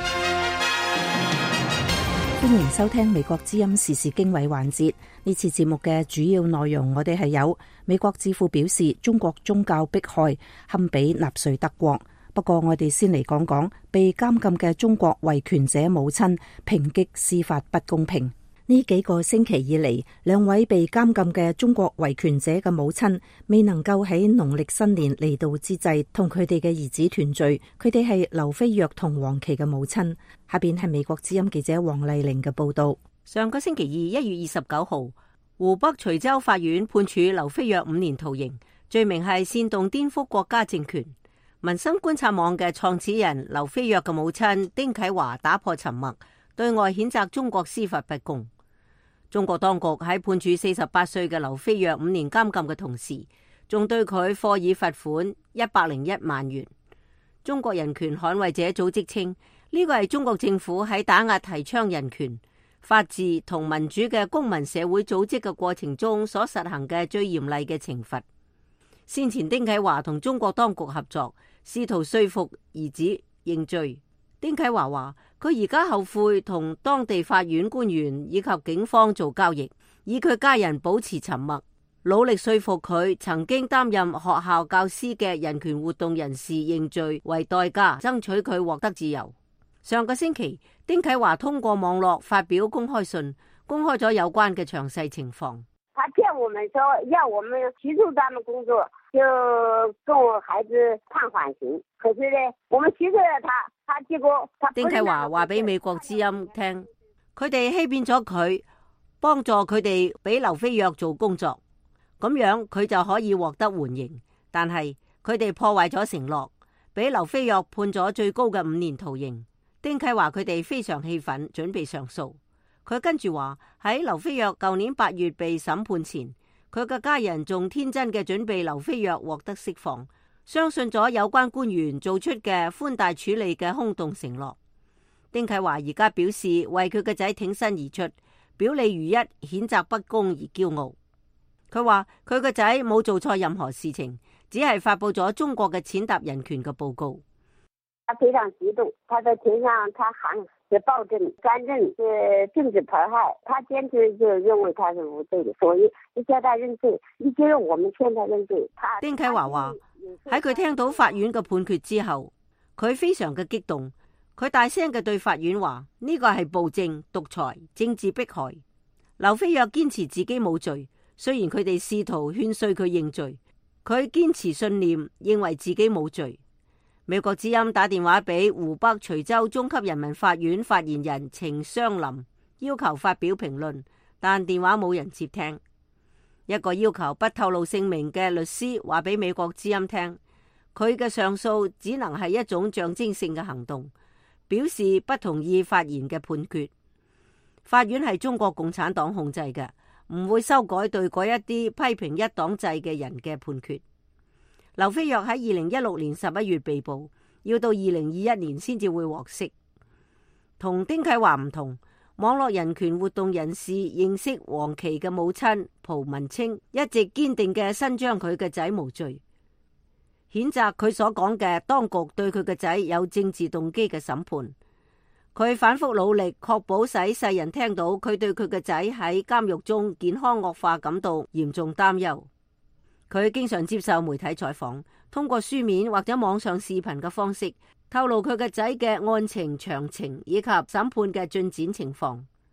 歡迎收聽美國之音時事經緯環節。呢次節目嘅主要內容，我哋係有美國智庫表示中國宗教迫害堪比納粹德國。不過我哋先嚟講講被監禁嘅中國維權者母親抨擊司法不公平。呢幾個星期以嚟，兩位被監禁嘅中國維權者嘅母親未能夠喺農曆新年嚟到之際同佢哋嘅兒子團聚。佢哋係劉飛躍同黃琦嘅母親。下邊係美國之音記者黃麗玲嘅報道。 上個星期二一月二十九號，湖北徐州法院判處劉飛躍五年徒刑，罪名係煽動顛覆國家政權。民生觀察網嘅創始人劉飛躍嘅母親丁啟華打破沉默，對外譴責中國司法不公。中國當局喺判處四十八歲嘅劉飛躍五年監禁嘅同時，仲對佢課以罰款一百零一萬元。中國人權捍衛者組織稱，呢個係中國政府喺打壓提倡人權、法治同民主嘅公民社會組織嘅過程中所實行嘅最嚴厲嘅懲罰。先前丁啟華同中國當局合作，試圖說服兒子認罪。丁啟華話：佢而家後悔同當地法院官員以及警方做交易，以佢家人保持沉默，努力說服佢曾經擔任學校教師嘅人權活動人士認罪為代價，爭取佢獲得自由。上個星期，丁啟華通過網絡發表公開信，公開咗有關嘅詳細情況。 他騙我們說要我們提出他們工作，就跟我孩子判緩刑。可是呢，我們提出了他，他結果他丁啟華話俾美國之音聽，佢哋欺騙咗佢，幫助佢哋俾劉飛躍做工作，咁樣佢就可以獲得緩刑。但係佢哋破壞咗承諾，俾劉飛躍判咗最高嘅五年徒刑。丁啟華佢哋非常氣憤，準備上訴。佢跟住話喺劉飛躍舊年八月被審判前，佢嘅家人仲天真嘅準備劉飛躍獲得釋放，相信咗有關官員做出嘅寬大處理嘅空洞承諾。丁啟華而家表示為佢嘅仔挺身而出，表裏如一，譴責不公而驕傲。佢話佢個仔冇做錯任何事情，只係發佈咗中國嘅踐踏人權嘅報告。 他非常激動，他在庭上他喊是暴政、干政、是政治迫害，他堅持就認為他是無罪的，所以你叫他認罪，你覺得我們勸他認罪。他丁啟華話喺佢聽到法院嘅判決之後，佢非常嘅激動，佢大聲嘅對法院話呢個係暴政、獨裁、政治迫害。劉飛躍堅持自己冇罪，雖然佢哋試圖勸說佢認罪，佢堅持信念，認為自己冇罪。美國之音打電話俾湖北徐州中級人民法院發言人程湘林，要求發表評論，但電話冇人接聽。一個要求不透露姓名嘅律師話俾美國之音聽，佢嘅上訴只能係一種象徵性嘅行動，表示不同意法院嘅判決。法院係中國共產黨控制嘅，唔會修改對嗰一啲批評一黨制嘅人嘅判決。劉飛躍喺二零一六年十一月被捕，要到二零二一年先至會獲釋。同丁啟華唔同，網絡人權活動人士認識黃琦嘅母親蒲文清，一直堅定嘅伸張佢嘅仔無罪，譴責佢所講嘅當局對佢嘅仔有政治動機嘅審判。佢反覆努力確保使世人聽到佢對佢嘅仔喺監獄中健康惡化感到嚴重擔憂。佢經常接受媒體採訪，通過書面或者網上視頻嘅方式透露佢嘅仔嘅案情詳情以及審判嘅進展情況。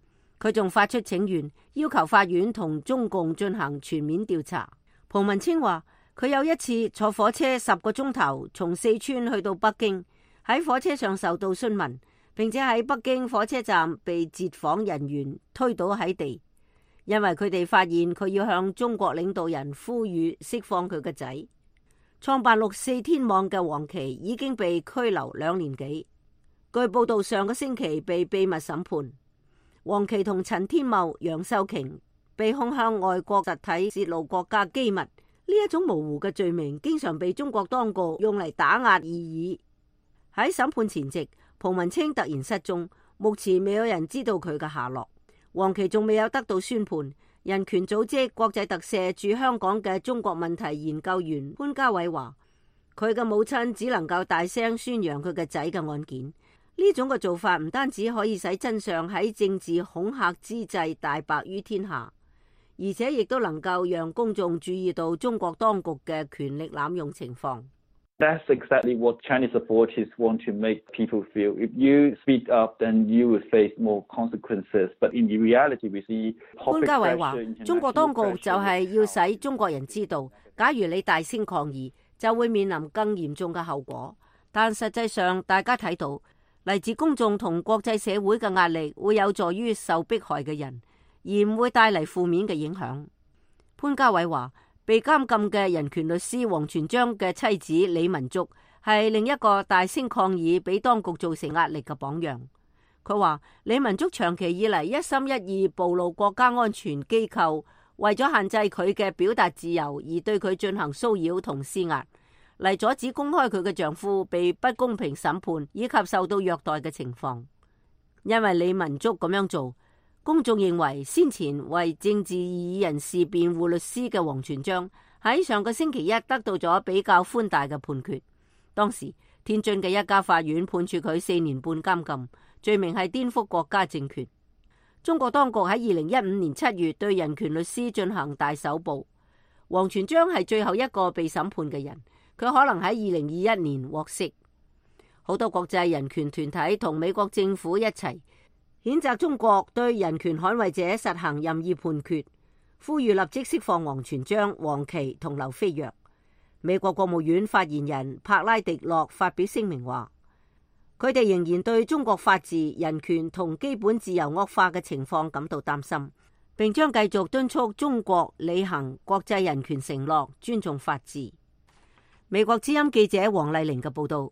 佢仲發出請願，要求法院同中共進行全面調查。蒲文清話，佢有一次坐火車十個鐘頭從四川去到北京，喺火車上受到詢問，並且喺北京火車站被截訪人員推倒喺地，因為佢哋發現佢要向中國領導人呼籲釋放佢嘅仔。創辦六四天網嘅黃琦已經被拘留兩年幾，據報道上個星期被秘密審判。黃琦同陳天茂、楊秀瓊被控向外國實體泄露國家機密，呢一種模糊嘅罪名經常被中國當局用嚟打壓異議。喺審判前夕，蒲文清突然失蹤，目前未有人知道佢嘅下落。黃琦仲未有得到宣判。人權組織國際特赦駐香港嘅中國問題研究員潘家偉話，佢嘅母親只能夠大聲宣揚佢嘅仔嘅案件。呢種嘅做法唔單止可以使真相喺政治恐嚇之際大白於天下，而且亦都能夠讓公眾注意到中國當局嘅權力濫用情況。 That's exactly what Chinese authorities want to make people feel. If you speak up, then you will face more consequences. But in reality, we see. 潘家偉話，中國當局就係要使中國人知道，假如你大聲抗議，就會面臨更嚴重嘅後果。但實際上，大家睇到嚟自公眾同國際社會嘅壓力，會有助於受迫害嘅人，而唔會帶嚟負面嘅影響。潘家偉話，被監禁嘅人權律師王全璋嘅妻子李文竹係另一個大聲抗議俾當局造成壓力嘅榜樣。佢話李文竹長期以嚟一心一意暴露國家安全機構為咗限制佢嘅表達自由而對佢進行騷擾同施壓，嚟阻止公開佢嘅丈夫被不公平審判以及受到虐待嘅情況。因為李文竹咁樣做，公眾認為先前為政治異議人士辯護律師嘅王全璋喺上個星期一得到咗比較寬大嘅判決。當時天津嘅一家法院判處佢四年半監禁，罪名係顛覆國家政權。中國當局喺二零一五年七月對人權律師進行大搜捕，王全璋係最後一個被審判嘅人，佢可能喺二零二一年獲釋。好多國際人權團體同美國政府一齊譴責中國對人權捍衛者實行任意判決，呼籲立即釋放王全璋、黃琦同劉飛躍。美國國務院發言人帕拉迪諾發表聲明話，佢哋仍然對中國法治、人權同基本自由惡化嘅情況感到擔心，並將繼續敦促中國履行國際人權承諾，尊重法治。美國之音記者黃麗玲嘅報道。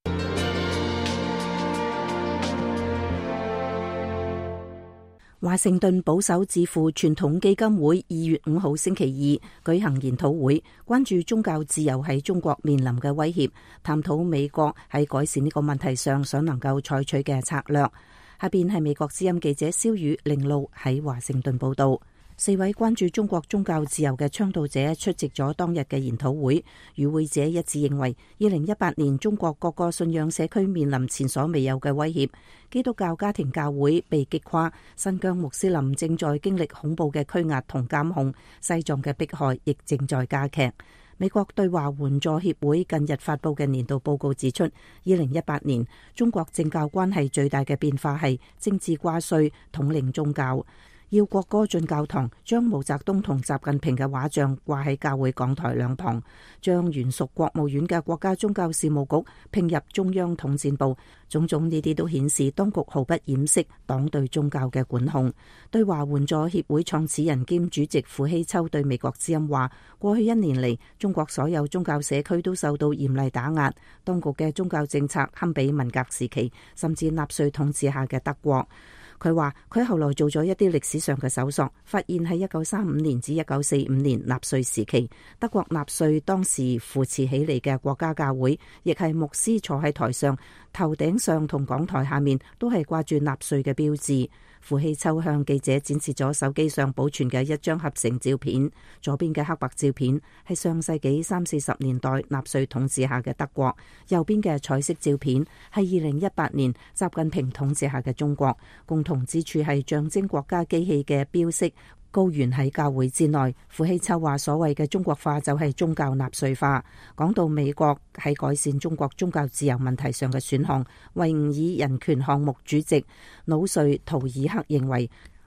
華盛頓保守智庫傳統基金會二月五號星期二舉行研討會，關注宗教自由喺中國面臨嘅威脅，探討美國喺改善呢個問題上所能夠採取嘅策略。下邊係美國之音記者蕭宇玲路喺華盛頓報道。四位關注中國宗教自由嘅倡導者出席咗當日嘅研討會，與會者一致認為，二零一八年中國各個信仰社區面臨前所未有嘅威脅，基督教家庭教會被擊垮，新疆穆斯林正在經歷恐怖嘅拘押同監控，西藏嘅迫害亦正在加劇。美國對華援助協會近日發佈嘅年度報告指出，二零一八年中國政教關係最大嘅變化係政治掛帥統領宗教。要國歌進教堂，將毛澤東同習近平嘅畫像掛喺教會講台兩旁，將原屬國務院嘅國家宗教事務局併入中央統戰部，種種呢啲都顯示當局毫不掩飾黨對宗教嘅管控。對華援助協會創始人兼主席傅希秋對美國之音話，過去一年嚟，中國所有宗教社區都受到嚴厲打壓，當局嘅宗教政策堪比文革時期，甚至納粹統治下嘅德國。佢話佢後來做咗一啲歷史上嘅搜索，發現喺一九三五年至一九四五年納粹時期，德國納粹當時扶持起嚟嘅國家教會，亦係牧師坐喺台上，頭頂上同講台下面都係掛住納粹嘅標誌。傅希秋向記者展示咗手機上保存嘅一張合成照片，左邊嘅黑白照片係上世紀三四十年代納粹統治下嘅德國，右邊嘅彩色照片係二零一八年習近平統治下嘅中國。共同之處係象徵國家機器嘅標識高懸喺教會之內。傅希秋話，所謂嘅中國化就係宗教納粹化。講到美國喺改善中國宗教自由問題上嘅選項，維吾爾人權項目主席努瑞圖爾克認為，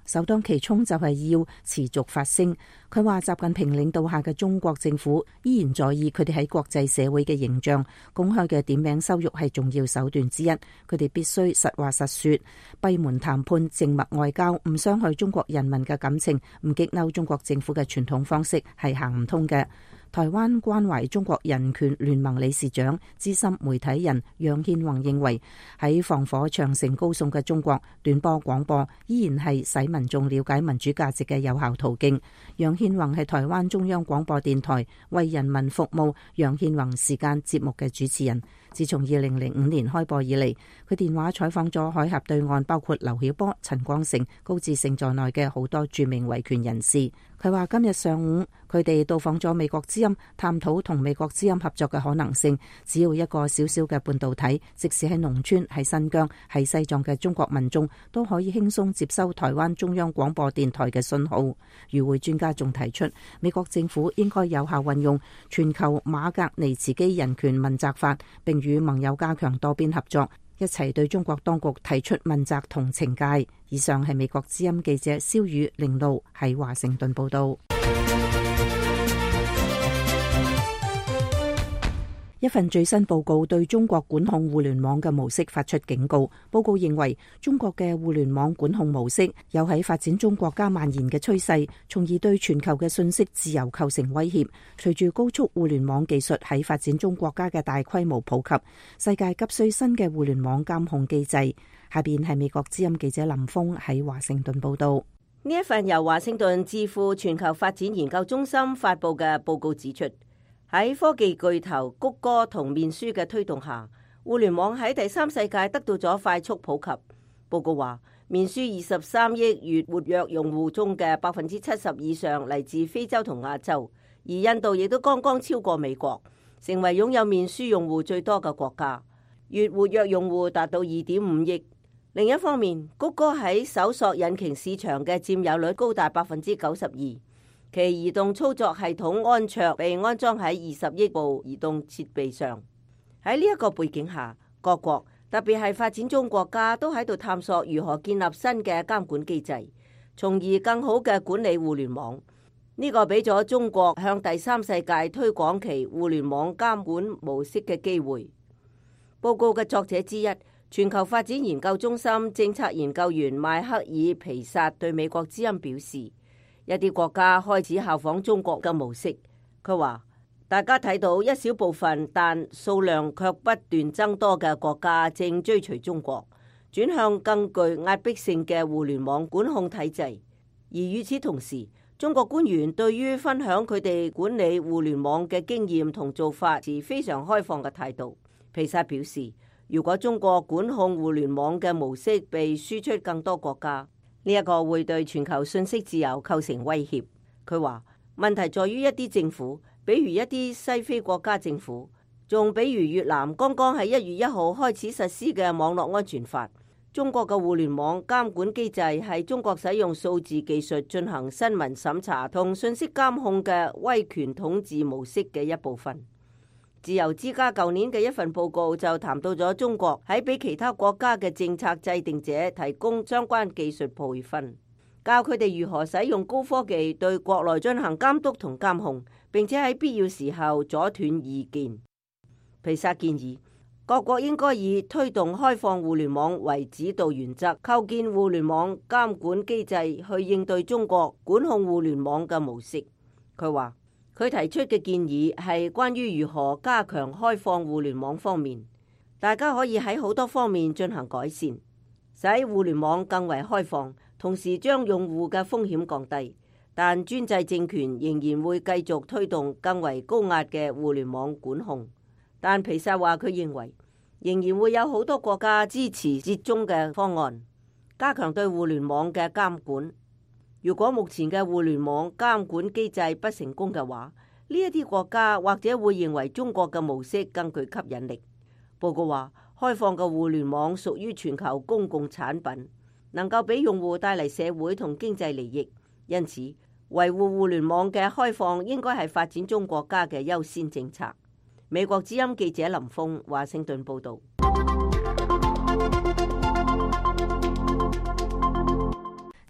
首當其衝就係要持續發聲。佢話習近平領導下嘅中國政府依然在意佢哋喺國際社會嘅形象，公開嘅點名羞辱係重要手段之一。佢哋必須實話實說，閉門談判、靜默外交，唔傷害中國人民嘅感情，唔激嬲中國政府嘅傳統方式係行唔通嘅。台灣關懷中國人權聯盟理事長、資深媒體人楊憲宏認為，喺防火長城高聳嘅中國，短波廣播依然係使民眾了解民主價值嘅有效途徑。楊憲宏係台灣中央廣播電台為人民服務楊憲宏時間節目嘅主持人。自從二零零五年開播以嚟，佢電話採訪咗海峽對岸包括劉曉波、陳光誠、高志盛在內嘅好多著名維權人士。佢話今日上午佢哋到訪咗美國之音，探討同美國之音合作嘅可能性。只要一個小小嘅半導體，即使喺農村、喺新疆、喺西藏嘅中國民眾都可以輕鬆接收台灣中央廣播電台嘅信號。與會專家仲提出，美國政府應該有效運用全球馬格尼茨基人權問責法，並與盟友加強多邊合作，一齊對中國當局提出問責同懲戒。以上係美國之音記者蕭宇玲路喺華盛頓報道。一份最新報告對中國管控互聯網嘅模式發出警告。報告認為，中國嘅互聯網管控模式有喺發展中國家蔓延嘅趨勢，從而對全球嘅信息自由構成威脅。隨住高速互聯網技術喺發展中國家嘅大規模普及，世界急需新嘅互聯網監控機制。下邊係美國之音記者林峰喺華盛頓報道。 呢一份由華盛頓智庫全球發展研究中心發佈嘅報告指出，喺科技巨頭谷歌同面書嘅推動下，互聯網喺第三世界得到咗快速普及。報告話，面書二十三億月活躍用戶中嘅百分之七十以上嚟自非洲同亞洲，而印度亦都剛剛超過美國，成為擁有面書用戶最多嘅國家，月活躍用戶達到二點五億。另一方面，谷歌喺搜索引擎市場嘅佔有率高達百分之九十二，其移動操作系統安卓被安裝喺二十億部移動設備上。喺呢一個背景下，各國特別係發展中國家都喺度探索如何建立新嘅監管機制，從而更好嘅管理互聯網。呢個俾咗中國向第三世界推廣其互聯網監管模式嘅機會。報告嘅作者之一，全球發展研究中心政策研究員邁克爾皮薩對美國之音表示，一啲國家開始效仿中國嘅模式。佢話，大家睇到一小部分但數量卻不斷增多嘅國家正追隨中國，轉向更具壓迫性嘅互聯網管控體制。而與此同時，中國官員對於分享佢哋管理互聯網嘅經驗同做法持非常開放嘅態度。皮薩表示，如果中國管控互聯網嘅模式被輸出更多國家，呢一個會對全球信息自由構成威脅。佢話，問題在於一啲政府，比如一啲西非國家政府，仲比如越南剛剛喺一月一號開始實施嘅網絡安全法。中國嘅互聯網監管機制係中國使用數字技術進行新聞審查同信息監控嘅威權統治模式嘅一部分。自由之家舊年嘅一份報告就談到咗中國喺俾其他國家嘅政策制定者提供相關技術培訓，教佢哋如何使用高科技對國內進行監督同監控，並且喺必要時候阻斷意見。皮薩建議各國應該以推動開放互聯網為指導原則，構建互聯網監管機制去應對中國管控互聯網嘅模式。佢話，佢提出嘅建議係關於如何加強開放互聯網方面，大家可以喺好多方面進行改善，使互聯網更為開放，同時將用戶嘅風險降低。但專制政權仍然會繼續推動更為高壓嘅互聯網管控。但皮薩話，佢認為仍然會有好多國家支持折中嘅方案，加強對互聯網嘅監管。如果目前嘅互聯網監管機制不成功嘅話，呢一啲國家或者會認為中國嘅模式更具吸引力。報告話，開放嘅互聯網屬於全球公共產品，能夠俾用戶帶嚟社會同經濟利益，因此維護互聯網嘅開放應該係發展中國家嘅優先政策。美國之音記者林峰，華盛頓報道。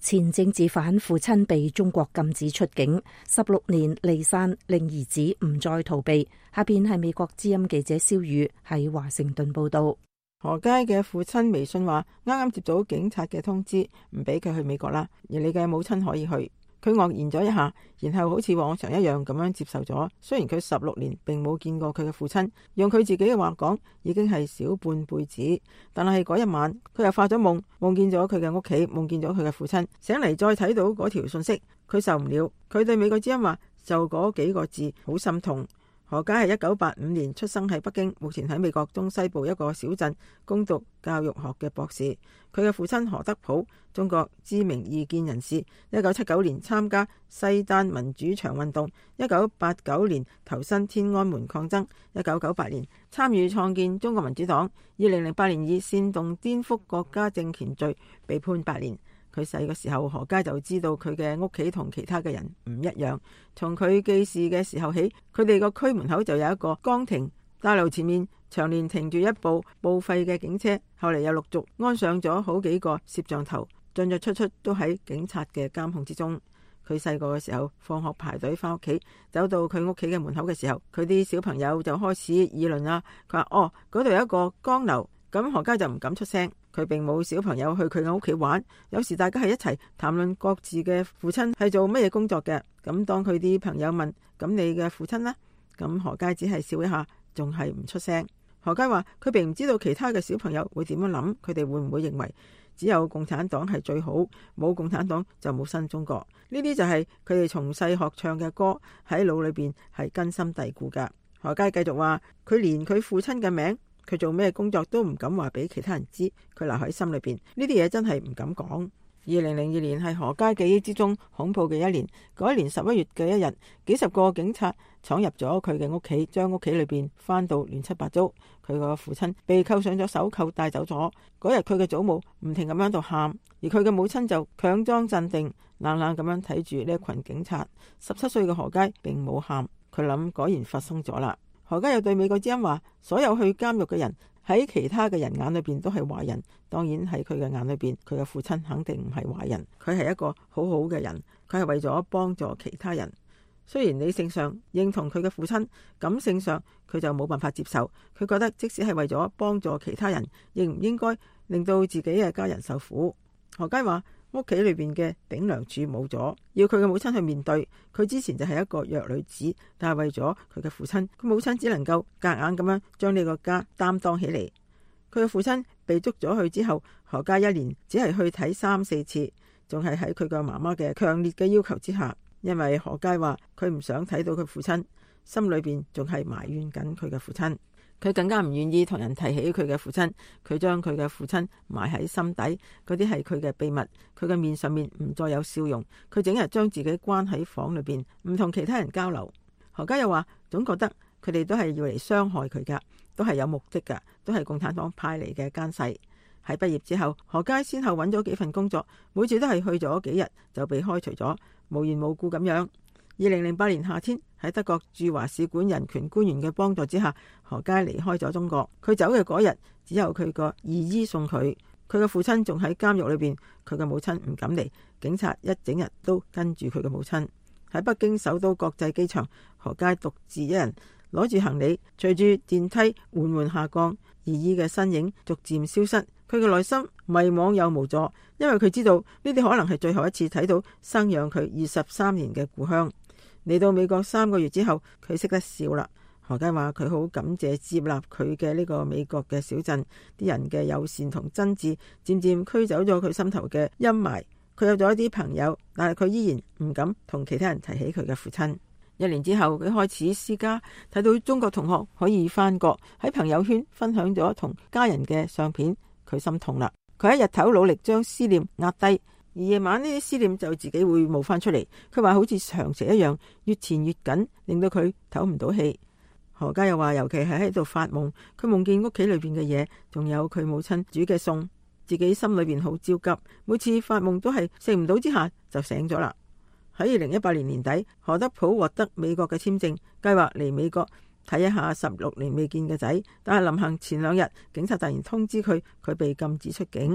前政治犯父親被中國禁止出境，十六年離散令兒子唔再逃避。下邊係美國之音記者蕭宇喺華盛頓報道。 何佳嘅父親微信話，啱啱接到警察嘅通知，唔俾佢去美國啦，而你嘅母親可以去。佢愕然咗一下，然後好似往常一樣咁樣接受咗。雖然佢十六年並冇見過佢嘅父親，用佢自己嘅話講，已經係小半輩子。但係嗰一晚，佢又發咗夢，夢見咗佢嘅屋企，夢見咗佢嘅父親。醒嚟再睇到嗰條信息，佢受唔了。佢對美國之音話，就嗰幾個字好心痛。何佳係一九八五年出生喺北京，目前喺美國中西部一個小鎮攻讀教育學嘅博士。佢嘅父親何德普，中國知名異見人士，一九七九年參加西單民主牆運動，一九八九年投身天安門抗爭，一九九八年參與創建中國民主黨，二零零八年以煽動顛覆國家政權罪被判八年。佢細個時候，何佳就知道佢嘅屋企同其他嘅人唔一樣。從佢記事嘅時候起，佢哋個區門口就有一個崗亭，大樓前面長年停住一部報廢嘅警車，後嚟又陸續安上咗好幾個攝像頭，進進出出都喺警察嘅監控之中。佢細個嘅時候，放學排隊翻屋企，走到佢屋企嘅門口嘅時候，佢啲小朋友就開始議論啦。佢話：哦，嗰度有一個江流。咁何佳就唔敢出聲，佢並冇小朋友去佢嘅屋企玩。有時大家係一齊談論各自嘅父親係做乜嘢工作嘅。咁當佢啲朋友問：咁你嘅父親呢？咁何佳只係笑一下，仲係唔出聲。何佳話：佢並唔知道其他嘅小朋友會點樣諗，佢哋會唔會認為只有共產黨係最好，冇共產黨就冇新中國。呢啲就係佢哋從細學唱嘅歌，喺腦裏邊係根深蒂固噶。何佳繼續話：佢連佢父親嘅名，佢做咩工作都唔敢話俾其他人知，佢留喺心裏邊。呢啲嘢真係唔敢講。二零零二年係何佳記憶之中恐怖嘅一年。嗰一年十一月嘅一日，幾十個警察闖入咗佢嘅屋企，將屋企裏邊翻到亂七八糟。佢個父親被扣上咗手銬帶走咗。嗰日佢嘅祖母唔停咁樣度喊，而佢嘅母親就強裝鎮定，冷冷咁樣睇住呢一群警察。十七歲嘅何佳並冇喊，佢諗果然發生咗啦。何佳又對美國之音話：所有去監獄嘅人喺其他嘅人眼裏邊都係壞人，當然喺佢嘅眼裏邊，佢嘅父親肯定唔係壞人，佢係一個好好嘅人，佢係為咗幫助其他人。雖然理性上認同佢嘅父親，感性上佢就冇辦法接受。佢覺得即使係為咗幫助其他人，亦唔應該令到自己嘅家人受苦。何佳話：屋企裏邊嘅頂梁柱冇咗，要佢嘅母親去面對。佢之前就係一個弱女子，但係為咗佢嘅父親，佢母親只能夠夾硬咁樣將呢個家擔當起嚟。佢嘅父親被捉咗去之後，何佳一年只係去睇三四次，仲係喺佢嘅媽媽嘅強烈嘅要求之下。因為何佳話佢唔想睇到佢父親，心裏邊仲係埋怨緊佢嘅父親。佢更加唔願意同人提起佢嘅父親，佢將佢嘅父親埋喺心底，嗰啲係佢嘅秘密。佢嘅面上面唔再有笑容，佢整日將自己關喺房裏邊，唔同其他人交流。何佳又話總覺得佢哋都係要嚟傷害佢噶，都係有目的噶，都係共產黨派嚟嘅奸細。喺畢業之後，何佳先後揾咗幾份工作，每次都係去咗幾日就被開除咗，無緣無故咁樣。二零零八年夏天，喺德國駐華使館人權官員嘅幫助之下，何佳離開咗中國。佢走嘅嗰日，只有佢個義醫送佢。佢嘅父親仲喺監獄裏邊，佢嘅母親唔敢嚟，警察一整日都跟住佢嘅母親。喺北京首都國際機場，何佳獨自一人攞住行李，隨住電梯緩緩下降，義醫嘅身影逐漸消失。佢嘅內心迷惘又無助，因為佢知道呢啲可能係最後一次睇到生養佢二十三年嘅故鄉。嚟到美國三個月之後，佢識得笑啦。何佳話佢好感謝接納佢嘅呢個美國嘅小鎮，啲人嘅友善同真摯，漸漸驅走咗佢心頭嘅陰霾。佢有咗一啲朋友，但係佢依然唔敢同其他人提起佢嘅父親。一年之後，佢開始思家，睇到中國同學可以返國，喺朋友圈分享咗同家人嘅相片，佢心痛啦。佢喺日頭努力將思念壓低，而夜晚呢啲思念就自己會冒翻出嚟。佢話好似長蛇一樣，越纏越緊，令到佢唞唔到氣。何佳又話，尤其係喺度發夢，佢夢見屋企裏邊嘅嘢，仲有佢母親煮嘅餸，自己心裏邊好焦急。每次發夢都係食唔到之下就醒咗啦。喺二零一八年年底，何德普獲得美國嘅簽證，計劃嚟美國睇一下十六年未見嘅仔，但係臨行前兩日，警察突然通知佢，佢被禁止出境。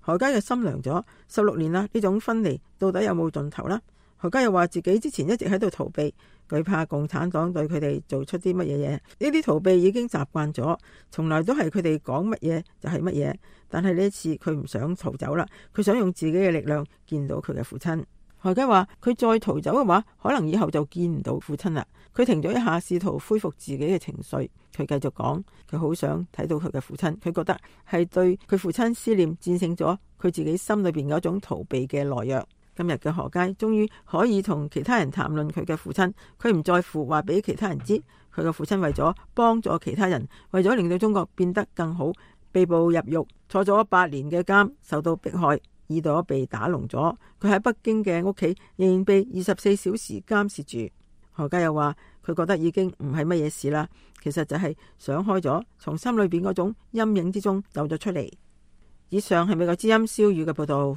何家嘅心涼咗，十六年啦，呢種分離到底有冇盡頭啦？何家又話自己之前一直喺度逃避，佢怕共產黨對佢哋做出啲乜嘢嘢，呢啲逃避已經習慣咗，從來都係佢哋講乜嘢就係乜嘢。但係呢一次佢唔想逃走啦，佢想用自己嘅力量見到佢嘅父親。何家話佢再逃走嘅話，可能以後就見唔到父親啦。佢停咗一下，試圖恢復自己嘅情緒。佢繼續講，佢好想睇到佢嘅父親，佢覺得係對佢父親思念戰勝咗佢自己心裏邊嗰種逃避嘅懦弱。今日嘅何佳終於可以同其他人談論佢嘅父親，佢唔在乎話俾其他人知，佢嘅父親為咗幫助其他人，為咗令到中國變得更好，被捕入獄，坐咗八年嘅監，受到迫害，耳朵被打聾咗。佢喺北京嘅屋企仍然被二十四小時監視住。何佳又話佢覺得已經唔係乜嘢事啦，其實就係想開咗，從心裏邊嗰種陰影之中走咗出嚟。以上係美國之音蕭宇嘅報道。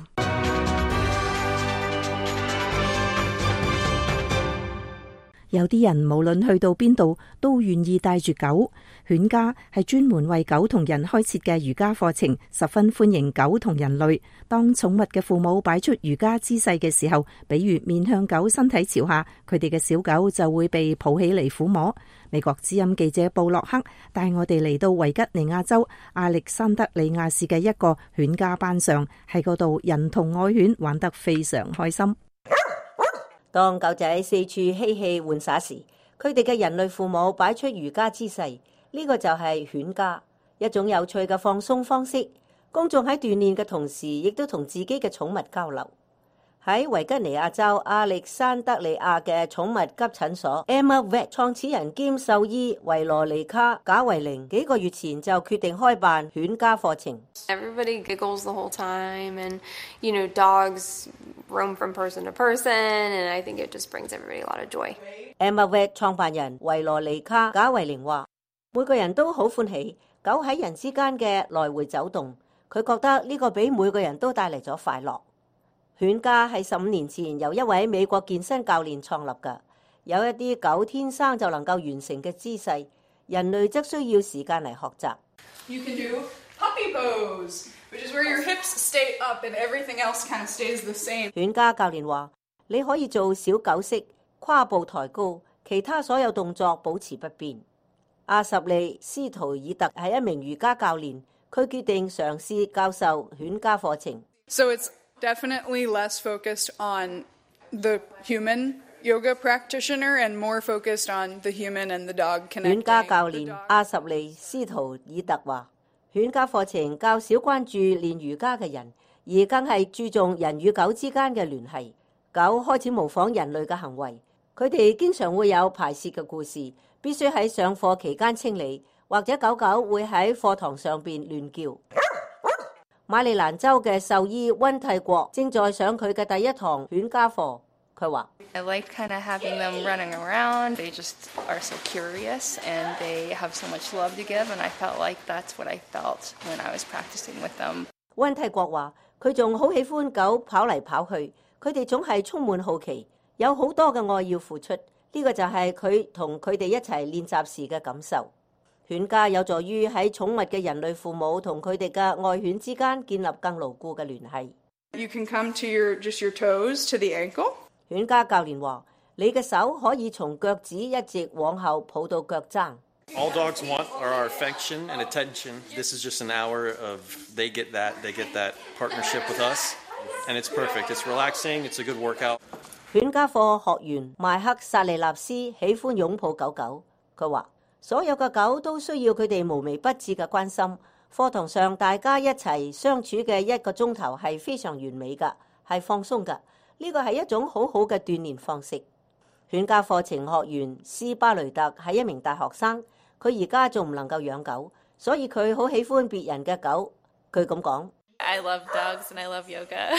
有啲人無論去到邊度都願意帶住狗。犬家係專門為狗同人開設嘅瑜伽課程，十分歡迎狗同人類。當寵物嘅父母擺出瑜伽姿勢嘅時候，比如面向狗身體朝下，佢哋嘅小狗就會被抱起嚟撫摸。美國之音記者布洛克帶我哋嚟到維吉尼亞州亞歷山德里亞市嘅一個犬家班上，喺嗰度人同愛犬玩得非常開心。 當狗仔四處嬉戲玩耍時，佢哋嘅人類父母擺出瑜伽姿勢，呢個就係犬家，一種有趣嘅放鬆方式。公眾喺鍛煉嘅同時，亦都同自己嘅寵物交流。喺維吉尼亞州亞歷山德里亞嘅寵物急診所 Emma Vet 創始人兼獸醫維羅尼卡賈維玲幾個月前就決定開辦犬家課程。 Everybody giggles the whole time, and you know, dogs roam from person to person, and I think it just brings everybody a lot of joy. Emma Vet 創辦人維羅尼卡賈維玲話：每個人都好歡喜狗喺人之間嘅來回走動，佢覺得呢個俾每個人都帶嚟咗快樂。犬家係十五年前由一位美國健身教練創立㗎，有一啲狗天生就能夠完成嘅姿勢，人類則需要時間嚟學習。 You can do puppy pose, which is where your hips stay up and everything else kind of stays the same. 犬家教練話：你可以做小狗式胯部抬高，其他所有動作保持不變。阿什利斯圖爾特係一名瑜伽教練，佢決定嘗試教授犬家課程。 So it's definitely less focused on the human yoga practitioner and more focused on the human and the dog connecting. 犬家教練阿什利斯圖爾特話：犬家課程較少關注練瑜伽嘅人，而更係注重人與狗之間嘅聯繫。狗開始模仿人類嘅行為，佢哋經常會有排泄嘅故事，必須喺上課期間清理，或者狗狗會喺課堂上邊亂叫。馬里蘭州嘅獸醫溫蒂國正在上佢嘅第一堂犬家課，佢話 I like kind of having them running around. They just are so curious and they have so much love to give, and I felt like that's what I felt when I was practicing with them. 溫蒂國話佢仲好喜歡狗跑嚟跑去，佢哋總係充滿好奇，有好多嘅愛要付出，呢個就係佢同佢哋一齊練習時嘅感受。犬家有助於喺寵物嘅人類父母同佢哋嘅愛犬之間建立更牢固嘅聯繫。 You can come to your just your toes to the ankle. 犬家教練話：你嘅手可以從腳趾一直往後抱到腳踭。 All dogs want are our affection and attention. This is just an hour of they get that, they get that partnership with us, and it's perfect. It's relaxing. It's a good workout. 犬家課學員邁克薩利納斯喜歡擁抱狗狗，佢話：所有嘅狗都需要佢哋無微不至嘅關心。課堂上大家一齊相處嘅一個鐘頭係非常完美㗎，係放鬆㗎。呢個係一種好好嘅鍛鍊方式。犬家課程學員斯巴雷特係一名大學生，佢而家仲唔能夠養狗，所以佢好喜歡別人嘅狗。佢咁講 ：I love dogs and I love yoga,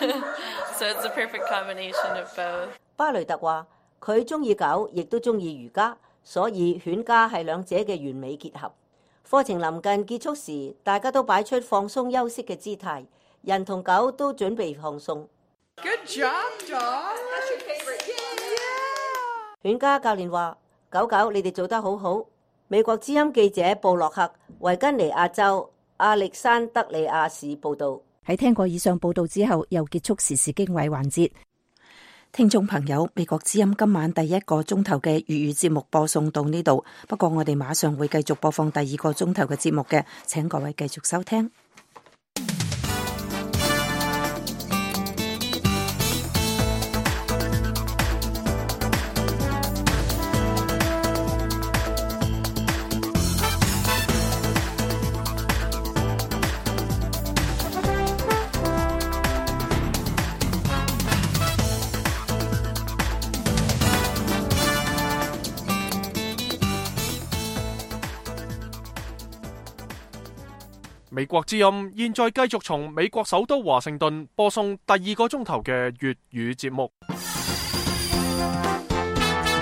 so it's a perfect combination of both. 巴雷特話：佢中意狗，亦都中意瑜伽。所以犬家係兩者嘅完美結合。課程臨近結束時，大家都擺出放鬆休息嘅姿態，人同狗都準備放鬆。 Good job, dog. That's your favorite. Yeah. 犬家教練話：狗狗，你哋做得好好。美國之音記者布洛克，維吉尼亞州亞歷山德里亞市報導。 喺聽過以上報道之後，又結束時事經緯環節。聽眾朋友，美國之音今晚第一個鐘頭嘅粵語節目播送到呢度，不過我哋馬上會繼續播放第二個鐘頭嘅節目嘅，請各位繼續收聽。 美國之音現在繼續從美國首都華盛頓播送第二個鐘頭嘅粵語節目。